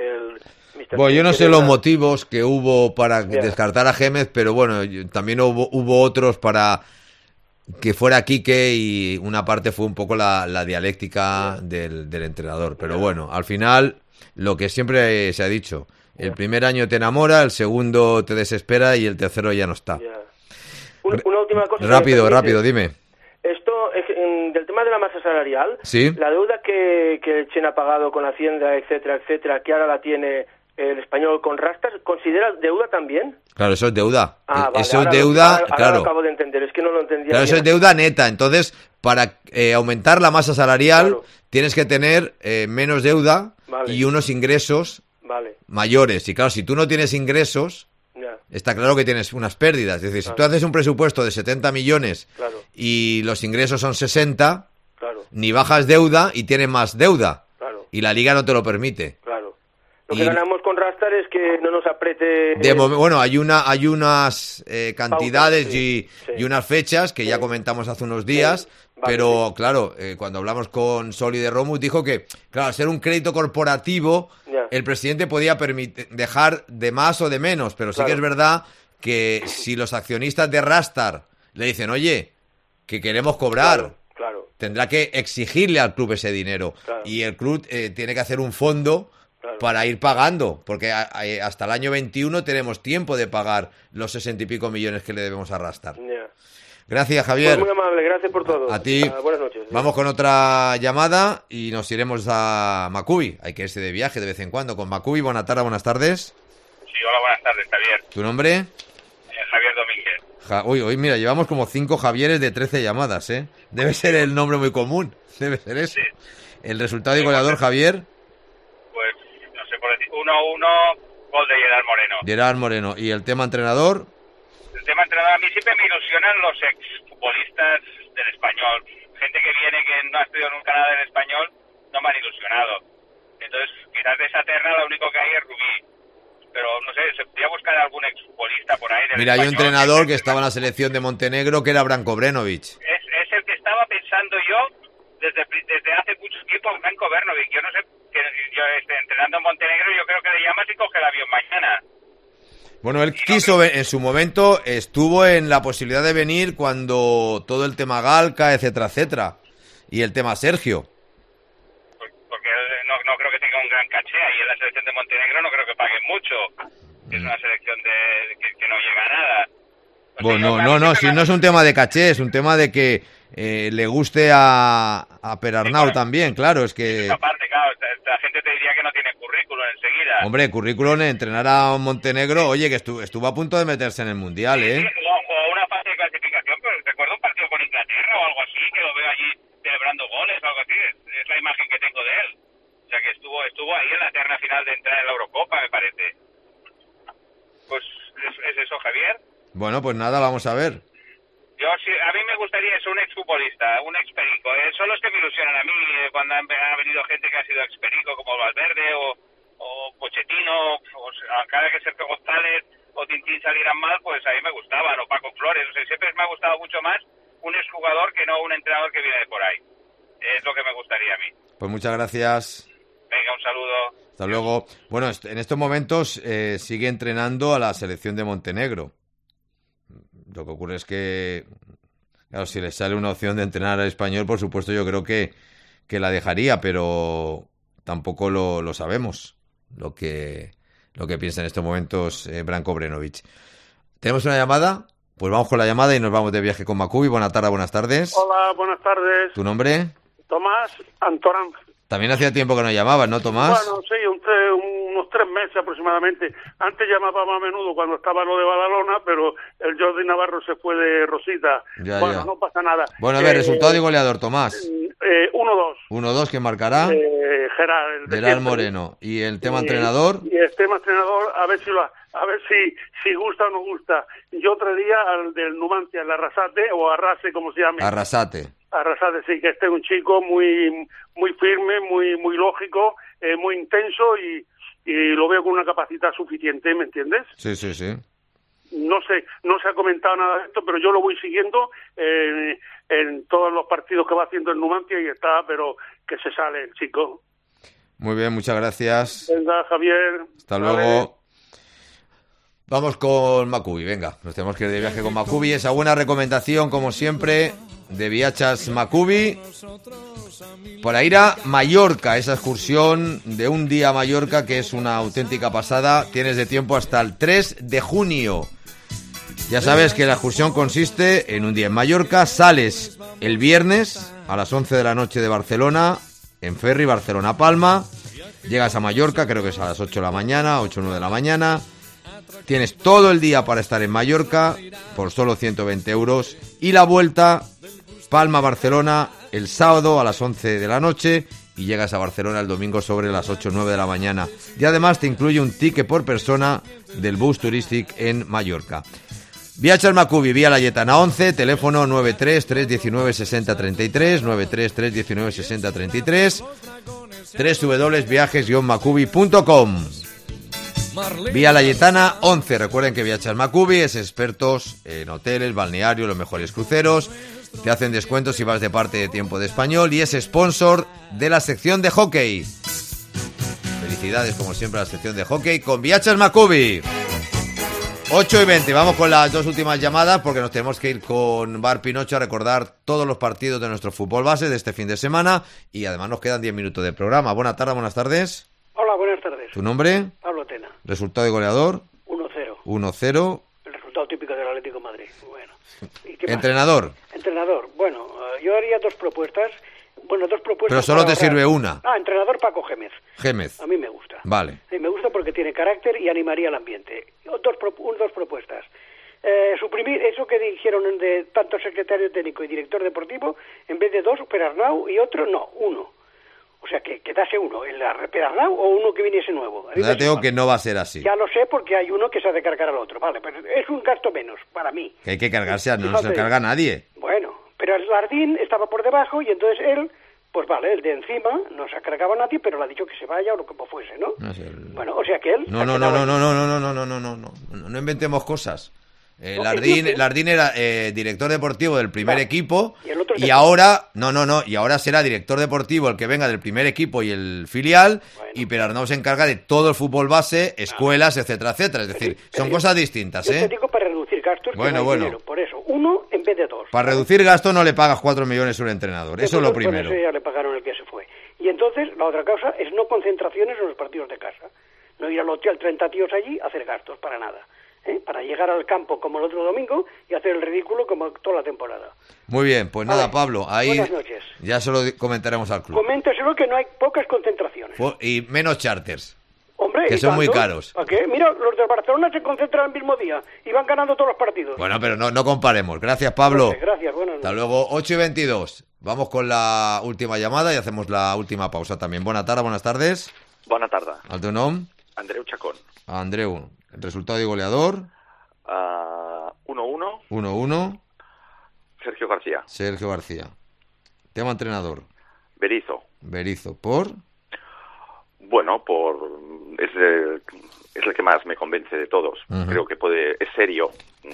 Mr. Bueno, yo no sé los motivos que hubo para descartar a Gémez, pero bueno, también hubo otros para que fuera Quique, y una parte fue un poco la dialéctica del entrenador. Pero bueno, al final, lo que siempre se ha dicho, el primer año te enamora, el segundo te desespera y el tercero ya no está. Una última cosa. Rápido, dime. Esto, del tema de la masa salarial, ¿sí? La deuda que el Chen ha pagado con Hacienda, etcétera, que ahora la tiene el Español con Rastas, ¿consideras deuda también? Claro, eso es deuda. Vale, eso es deuda, claro. Lo acabo de entender, es que no lo entendía. Claro, eso es deuda neta. Entonces, para aumentar la masa salarial, tienes que tener menos deuda y unos ingresos mayores. Y claro, si tú no tienes ingresos, está claro que tienes unas pérdidas. Es decir, si tú haces un presupuesto de 70 millones y los ingresos son 60, ni bajas deuda y tienes más deuda. Y la Liga no te lo permite. Lo que ganamos con Rastar es que no nos apriete... Bueno, hay unas cantidades y unas fechas que ya comentamos hace unos días, pero claro, cuando hablamos con Soli de Romus dijo que, claro, al ser un crédito corporativo, el presidente podía dejar de más o de menos, pero sí que es verdad que si los accionistas de Rastar le dicen, oye, que queremos cobrar... Tendrá que exigirle al club ese dinero y el club tiene que hacer un fondo para ir pagando, porque hasta el año 21 tenemos tiempo de pagar los 60 y pico millones que le debemos a Rastar. Gracias, Javier. Pues muy amable, gracias por todo. A ti. Buenas noches. Vamos con otra llamada y nos iremos a Macubi. Hay que irse de viaje de vez en cuando con Macubi. Buenas tardes. Sí, hola, buenas tardes, Javier. ¿Tu nombre? Javier Domínguez. Hoy, mira, llevamos como 5 Javieres de 13 llamadas, ¿eh? Debe ser el nombre muy común. Debe ser eso. Sí. ¿El resultado y goleador, Javier? Pues, no sé por decir, 1-1, gol de Gerard Moreno. Gerard Moreno. ¿Y el tema entrenador? El tema entrenador, a mí siempre me ilusionan los exfutbolistas del Español. Gente que viene que no ha estudiado nunca nada del Español, no me han ilusionado. Entonces, quizás de esa terna lo único que hay es Rubí. Pero, no sé, se podría buscar algún exfutbolista por ahí del Mira, hay un Español, entrenador que estaba en la selección de Montenegro que era Branko Brenovic. Es el que estaba pensando yo desde hace mucho tiempo, Branko Brenovic. Yo no sé, yo entrenando en Montenegro, yo creo que le llamas y coge el avión mañana. Bueno, él quiso, en su momento, estuvo en la posibilidad de venir cuando todo el tema Galca, etcétera, etcétera. Y el tema Sergio. Porque no creo que tenga un gran caché. Ahí en la selección de Montenegro no creo que paguen mucho. Es una selección que no llega a nada. Bueno, no, si no es un tema de caché, es un tema de que le guste a Perarnau también, claro, es que... Aparte, claro, la gente te diría que no tiene currículum enseguida. Hombre, currículum, entrenar a Montenegro, oye, que estuvo a punto de meterse en el Mundial, ¿eh? Sí, o una fase de clasificación, pero recuerdo un partido con Inglaterra o algo así, que lo veo allí celebrando goles o algo así, es la imagen que tengo de él. O sea que estuvo ahí en la terna final de entrar en la Eurocopa, me parece. Pues es eso, Javier. Bueno, pues nada, vamos a ver. Yo sí, a mí me gustaría eso, un exfutbolista, un experico. Son los que me ilusionan a mí cuando ha venido gente que ha sido experico, como Valverde o Pochettino, o cada vez que Sergio González o Tintín salieran mal, pues a mí me gustaban, o Paco Flores. O sea, siempre me ha gustado mucho más un exjugador que no un entrenador que viene de por ahí. Es lo que me gustaría a mí. Pues muchas gracias. Venga, un saludo. Hasta luego. Bueno, en estos momentos sigue entrenando a la selección de Montenegro. Lo que ocurre es que, claro, si le sale una opción de entrenar al español, por supuesto yo creo que la dejaría, pero tampoco lo sabemos lo que piensa en estos momentos Branko Brenovic. ¿Tenemos una llamada? Pues vamos con la llamada y nos vamos de viaje con Macubi. Buenas tardes. Hola, buenas tardes. ¿Tu nombre? Tomás Antorán. También hacía tiempo que no llamabas, ¿no, Tomás? Bueno, sí, unos 3 meses aproximadamente. Antes llamaba más a menudo cuando estaba lo de Badalona, pero el Jordi Navarro se fue de Rosita. Ya. No pasa nada. Bueno, a ver, resultado y goleador, Tomás. 1-2. 1-2, ¿quién marcará? Gerard Moreno. ¿Y el tema entrenador? Y el tema entrenador, a ver si gusta o no gusta. Yo traería al del Numancia, el Arrasate, o Arrase, como se llame. Arrasate, sí, que este es un chico muy firme, muy lógico, muy intenso y lo veo con una capacidad suficiente, ¿me entiendes? Sí. No se ha comentado nada de esto, pero yo lo voy siguiendo en todos los partidos que va haciendo el Numancia y está, pero que se sale el chico. Muy bien, muchas gracias. Venga, Javier. Hasta luego. Vamos con Macubi, venga, nos tenemos que ir de viaje con Macubi. Esa buena recomendación, como siempre, de Viachas Macubi, para ir a Mallorca, esa excursión de un día a Mallorca que es una auténtica pasada. Tienes de tiempo hasta el 3 de junio. Ya sabes que la excursión consiste en un día en Mallorca. Sales el viernes a las 11 de la noche de Barcelona, en ferry Barcelona-Palma. Llegas a Mallorca, creo que es a las 8 de la mañana, 8 o 9 de la mañana. Tienes todo el día para estar en Mallorca por solo 120 euros. Y la vuelta, Palma-Barcelona, el sábado a las 11 de la noche y llegas a Barcelona el domingo sobre las 8 o 9 de la mañana. Y además te incluye un ticket por persona del bus turístic en Mallorca. Viatges Macubi, Vía Laietana 11, teléfono 93 319 60 33, 93 319 60 33, www.viajes-macubi.com. Vía Laietana 11. Recuerden que Viatges Macubi es expertos en hoteles, balnearios, los mejores cruceros. Te hacen descuentos si vas de parte de Tiempo de Español y es sponsor de la sección de hockey. Felicidades, como siempre, a la sección de hockey con Viatges Macubi. 8:20, vamos con las dos últimas llamadas porque nos tenemos que ir con Bar Pinocho a recordar todos los partidos de nuestro fútbol base de este fin de semana y además nos quedan 10 minutos de programa. Buenas tardes. Hola, buenas tardes. ¿Tu nombre? Pablo Tena. ¿Resultado de goleador? 1-0. 1-0. El resultado típico del Atlético de Madrid. Bueno. ¿Y qué ¿Entrenador? Más? Entrenador. Bueno, yo haría dos propuestas. Pero solo te sirve una. Entrenador Paco Gémez. Gémez. A mí me gusta. Vale. Sí, me gusta porque tiene carácter y animaría el ambiente. Dos propuestas. Suprimir eso que dijeron de tanto secretario técnico y director deportivo, en vez de dos, Perarnau y otro, no, uno. O sea, que quedase uno, el Perarnau o uno que viniese nuevo. Ya tengo que no va a ser así. Ya lo sé porque hay uno que se ha de cargar al otro, vale, pero es un gasto menos para mí. Que hay que cargarse, no se carga a nadie. Bueno, pero el Lardín estaba por debajo y entonces él, pues vale, el de encima no se ha cargado a nadie, pero le ha dicho que se vaya o lo que fuese, ¿no? Bueno, o sea que él... No inventemos cosas. Lardín era director deportivo del primer equipo y ahora será director deportivo el que venga del primer equipo y el filial, y Perarnau se encarga de todo el fútbol base, escuelas, etcétera, etcétera. Es decir, son cosas distintas, Yo te digo para reducir gastos, bueno. Dinero, por eso, uno en vez de dos. Para reducir gastos no le pagas 4 millones a un entrenador, eso es lo primero. Por eso ya le pagaron el que se fue. Y entonces la otra causa es no concentraciones en los partidos de casa. No ir al hotel 30 tíos allí a hacer gastos, para nada. Para llegar al campo como el otro domingo y hacer el ridículo como toda la temporada. Muy bien, pues nada, Pablo, ahí buenas noches. Ya se lo comentaremos al club. Coméntaselo que no hay pocas concentraciones. Y menos charters. Hombre, que son muy caros. ¿A qué? Mira, los de Barcelona se concentran el mismo día y van ganando todos los partidos. Bueno, pero no comparemos. Gracias, Pablo. Pues, gracias, buenas noches. Hasta luego, 8:22. Vamos con la última llamada y hacemos la última pausa también. Buenas tardes. Buenas tardes. ¿El teu nom? Andreu Chacón. Andreu. ¿El resultado de goleador? 1-1. 1-1. Sergio García. Tema entrenador. Berizzo. ¿Por? Bueno, es el que más me convence de todos. Uh-huh. Creo que es serio.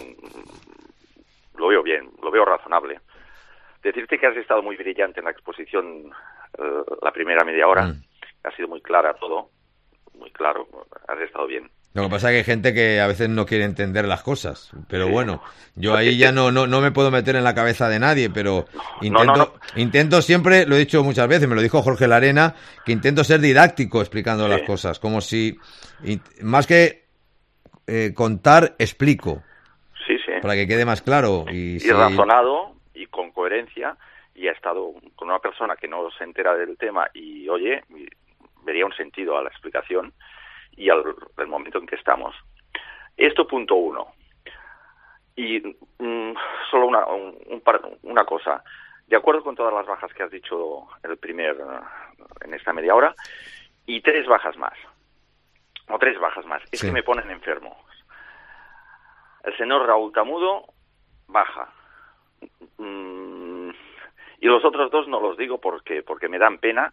Lo veo bien, lo veo razonable. Decirte que has estado muy brillante en la exposición la primera media hora. Ha sido muy clara todo. Muy claro, has estado bien. Lo que pasa es que hay gente que a veces no quiere entender las cosas, pero bueno, yo ahí ya no me puedo meter en la cabeza de nadie, pero intento siempre, lo he dicho muchas veces, me lo dijo Jorge Larena, que intento ser didáctico explicando las cosas, como si, más que contar, explico, para que quede más claro. Y razonado y con coherencia, y ha estado con una persona que no se entera del tema y, oye, vería un sentido a la explicación y al momento en que estamos. Esto punto uno. Y solo una cosa. De acuerdo con todas las bajas que has dicho en esta media hora, y 3 bajas más. Es que me ponen enfermo. El señor Raúl Tamudo baja. Y los otros 2 no los digo porque me dan pena.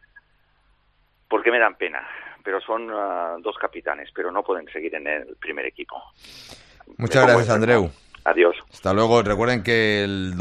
Pero son 2 capitanes, pero no pueden seguir en el primer equipo. Muchas gracias, Andreu. Adiós. Hasta luego. Recuerden que el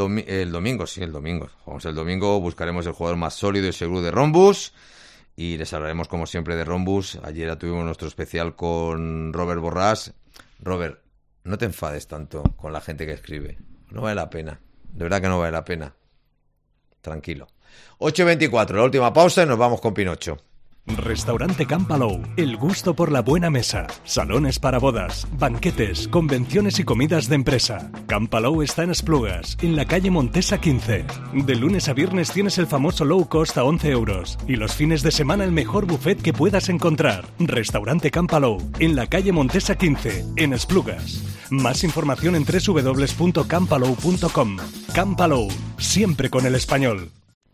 domingo buscaremos el jugador más sólido y seguro de Rombus y les hablaremos como siempre de Rombus. Ayer tuvimos nuestro especial con Robert Borràs. Robert, no te enfades tanto con la gente que escribe. No vale la pena. De verdad que no vale la pena. Tranquilo. 8:24, la última pausa y nos vamos con Pinocho. Restaurante Can Palou, el gusto por la buena mesa, salones para bodas, banquetes, convenciones y comidas de empresa. Can Palou está en Esplugas, en la calle Montesa 15. De lunes a viernes tienes el famoso low cost a 11 euros y los fines de semana el mejor buffet que puedas encontrar. Restaurante Can Palou, en la calle Montesa 15, en Esplugas. Más información en www.campalou.com. Can Palou, siempre con el español.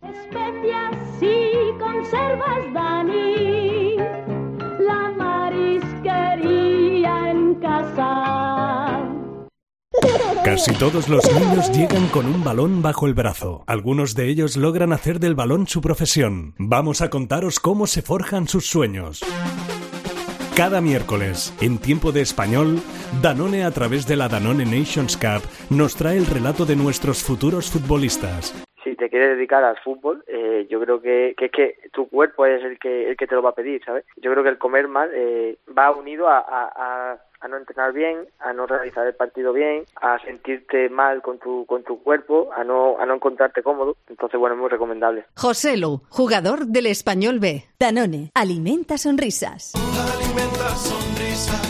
conservas, Dani. La marisquería en casa. Casi todos los niños llegan con un balón bajo el brazo. Algunos de ellos logran hacer del balón su profesión. Vamos a contaros cómo se forjan sus sueños. Cada miércoles, en Tiempo de Español, Danone, a través de la Danone Nations Cup, nos trae el relato de nuestros futuros futbolistas. Si te quieres dedicar al fútbol, yo creo que tu cuerpo es el que te lo va a pedir, ¿sabes? Yo creo que el comer mal va unido a no entrenar bien, a no realizar el partido bien, a sentirte mal con tu cuerpo, a no encontrarte cómodo. Entonces, bueno, es muy recomendable. José Lu, jugador del Español B. Danone, alimenta sonrisas. Alimenta sonrisas.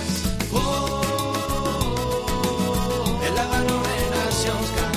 En la Danone Nations Cup.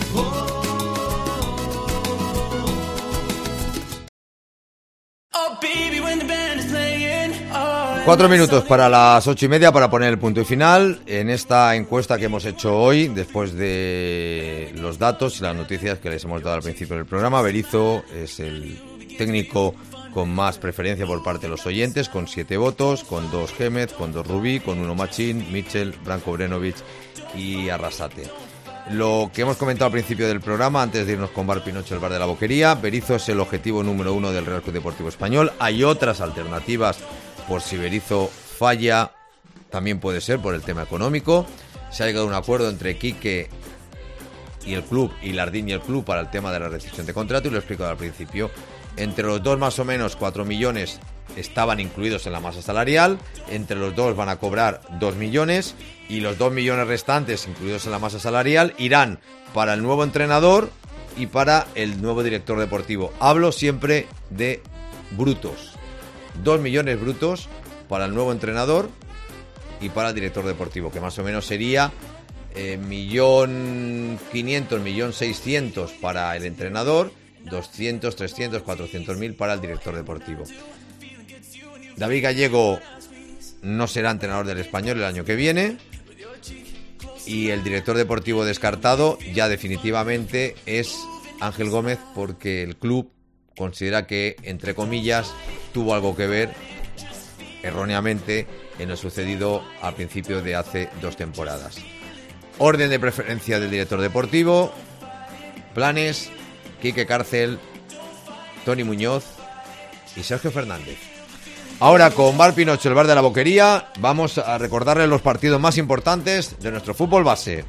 4 minutos para las 8:30 para poner el punto y final en esta encuesta que hemos hecho hoy, después de los datos y las noticias que les hemos dado al principio del programa. Berizzo es el técnico con más preferencia por parte de los oyentes, con 7 votos, con 2 Gémez, con 2 Rubí, con 1 Machín, Michel, Branko Brenovic y Arrasate. Lo que hemos comentado al principio del programa, antes de irnos con Bar Pinocho, el bar de la Boquería, Berizzo es el objetivo número 1 del Real Club Deportivo Español. Hay otras alternativas por si Berizzo falla, también puede ser por el tema económico. Se ha llegado a un acuerdo entre Quique y el club, y Lardín y el club, para el tema de la rescisión de contrato, y lo he explicado al principio. Entre los dos, más o menos 4 millones estaban incluidos en la masa salarial. Entre los dos van a cobrar 2 millones, y los 2 millones restantes incluidos en la masa salarial irán para el nuevo entrenador y para el nuevo director deportivo. Hablo siempre de brutos. 2 millones brutos para el nuevo entrenador y para el director deportivo, que más o menos sería 1.500.000, 1.600.000 para el entrenador, 200, 300, 400.000 para el director deportivo. David Gallego no será entrenador del Español el año que viene, y el director deportivo descartado ya definitivamente es Ángel Gómez, porque el club considera que, entre comillas, tuvo algo que ver, erróneamente, en lo sucedido al principio de hace 2 temporadas. Orden de preferencia del director deportivo: Planes, Quique Cárcel, Toni Muñoz y Sergio Fernández. Ahora, con Bar Pinocho, el bar de la Boquería, vamos a recordarles los partidos más importantes de nuestro fútbol base.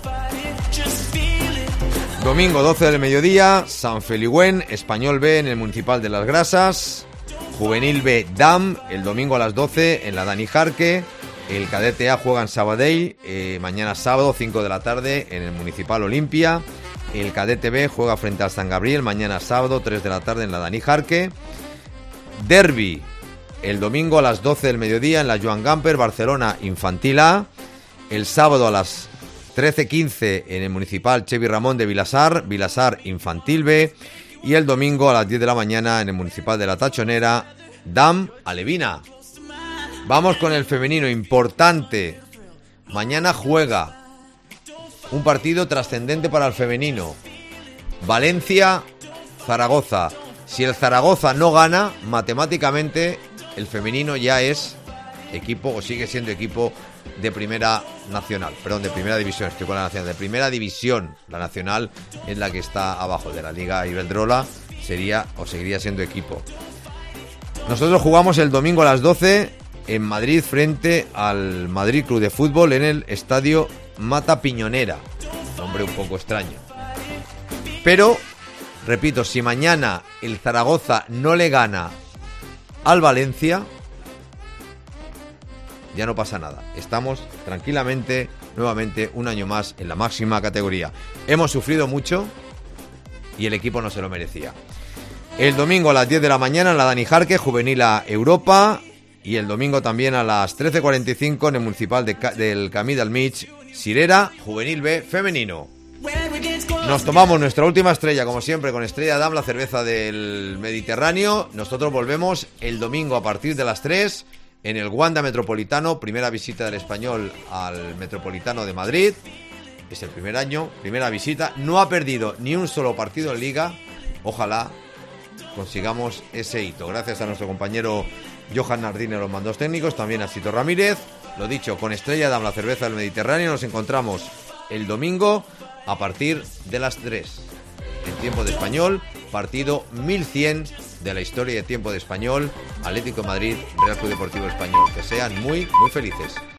Domingo 12 del mediodía, San Feliuén, Español B en el Municipal de Las Grasas. Juvenil B, DAM, el domingo a las 12 en la Dani Jarque. El Cadete A juega en Sabadell, mañana sábado 5 de la tarde en el Municipal Olimpia. El Cadete B juega frente al San Gabriel, mañana sábado 3 de la tarde en la Dani Jarque. Derbi, el domingo a las 12 del mediodía en la Joan Gamper, Barcelona Infantil A. El sábado a las 13:15 en el Municipal Chevi Ramón de Vilasar, Vilasar Infantil B. Y el domingo a las 10 de la mañana en el Municipal de la Tachonera, DAM Alevina. Vamos con el femenino, importante. Mañana juega un partido trascendente para el femenino: Valencia-Zaragoza. Si el Zaragoza no gana, matemáticamente el femenino ya es equipo, o sigue siendo equipo de primera nacional, perdón, de primera división, estoy con la nacional, de primera división. La nacional es la que está abajo de la Liga Iberdrola, sería o seguiría siendo equipo. Nosotros jugamos el domingo a las 12 en Madrid frente al Madrid Club de Fútbol en el estadio Mata Piñonera, nombre un poco extraño. Pero, repito, si mañana el Zaragoza no le gana al Valencia, ya no pasa nada. Estamos tranquilamente, nuevamente, un año más en la máxima categoría. Hemos sufrido mucho y el equipo no se lo merecía. El domingo a las 10 de la mañana en la Dani Jarque, Juvenil A Europa. Y el domingo también a las 13:45 en el Municipal del Camí del Mig, Sirera, Juvenil B femenino. Nos tomamos nuestra última estrella, como siempre, con Estrella Damm, la cerveza del Mediterráneo. Nosotros volvemos el domingo a partir de las 3 en el Wanda Metropolitano, primera visita del Español al Metropolitano de Madrid. Es el primer año, primera visita. No ha perdido ni un solo partido en Liga. Ojalá consigamos ese hito. Gracias a nuestro compañero Johan Nardín en los mandos técnicos, también a Sito Ramírez. Lo dicho, con Estrella Damm, la cerveza del Mediterráneo, nos encontramos el domingo a partir de las 3. En Tiempo de Español, partido 1100 de la historia de Tiempo de Español, Atlético de Madrid, Real Club Deportivo Español. Que sean muy, muy felices.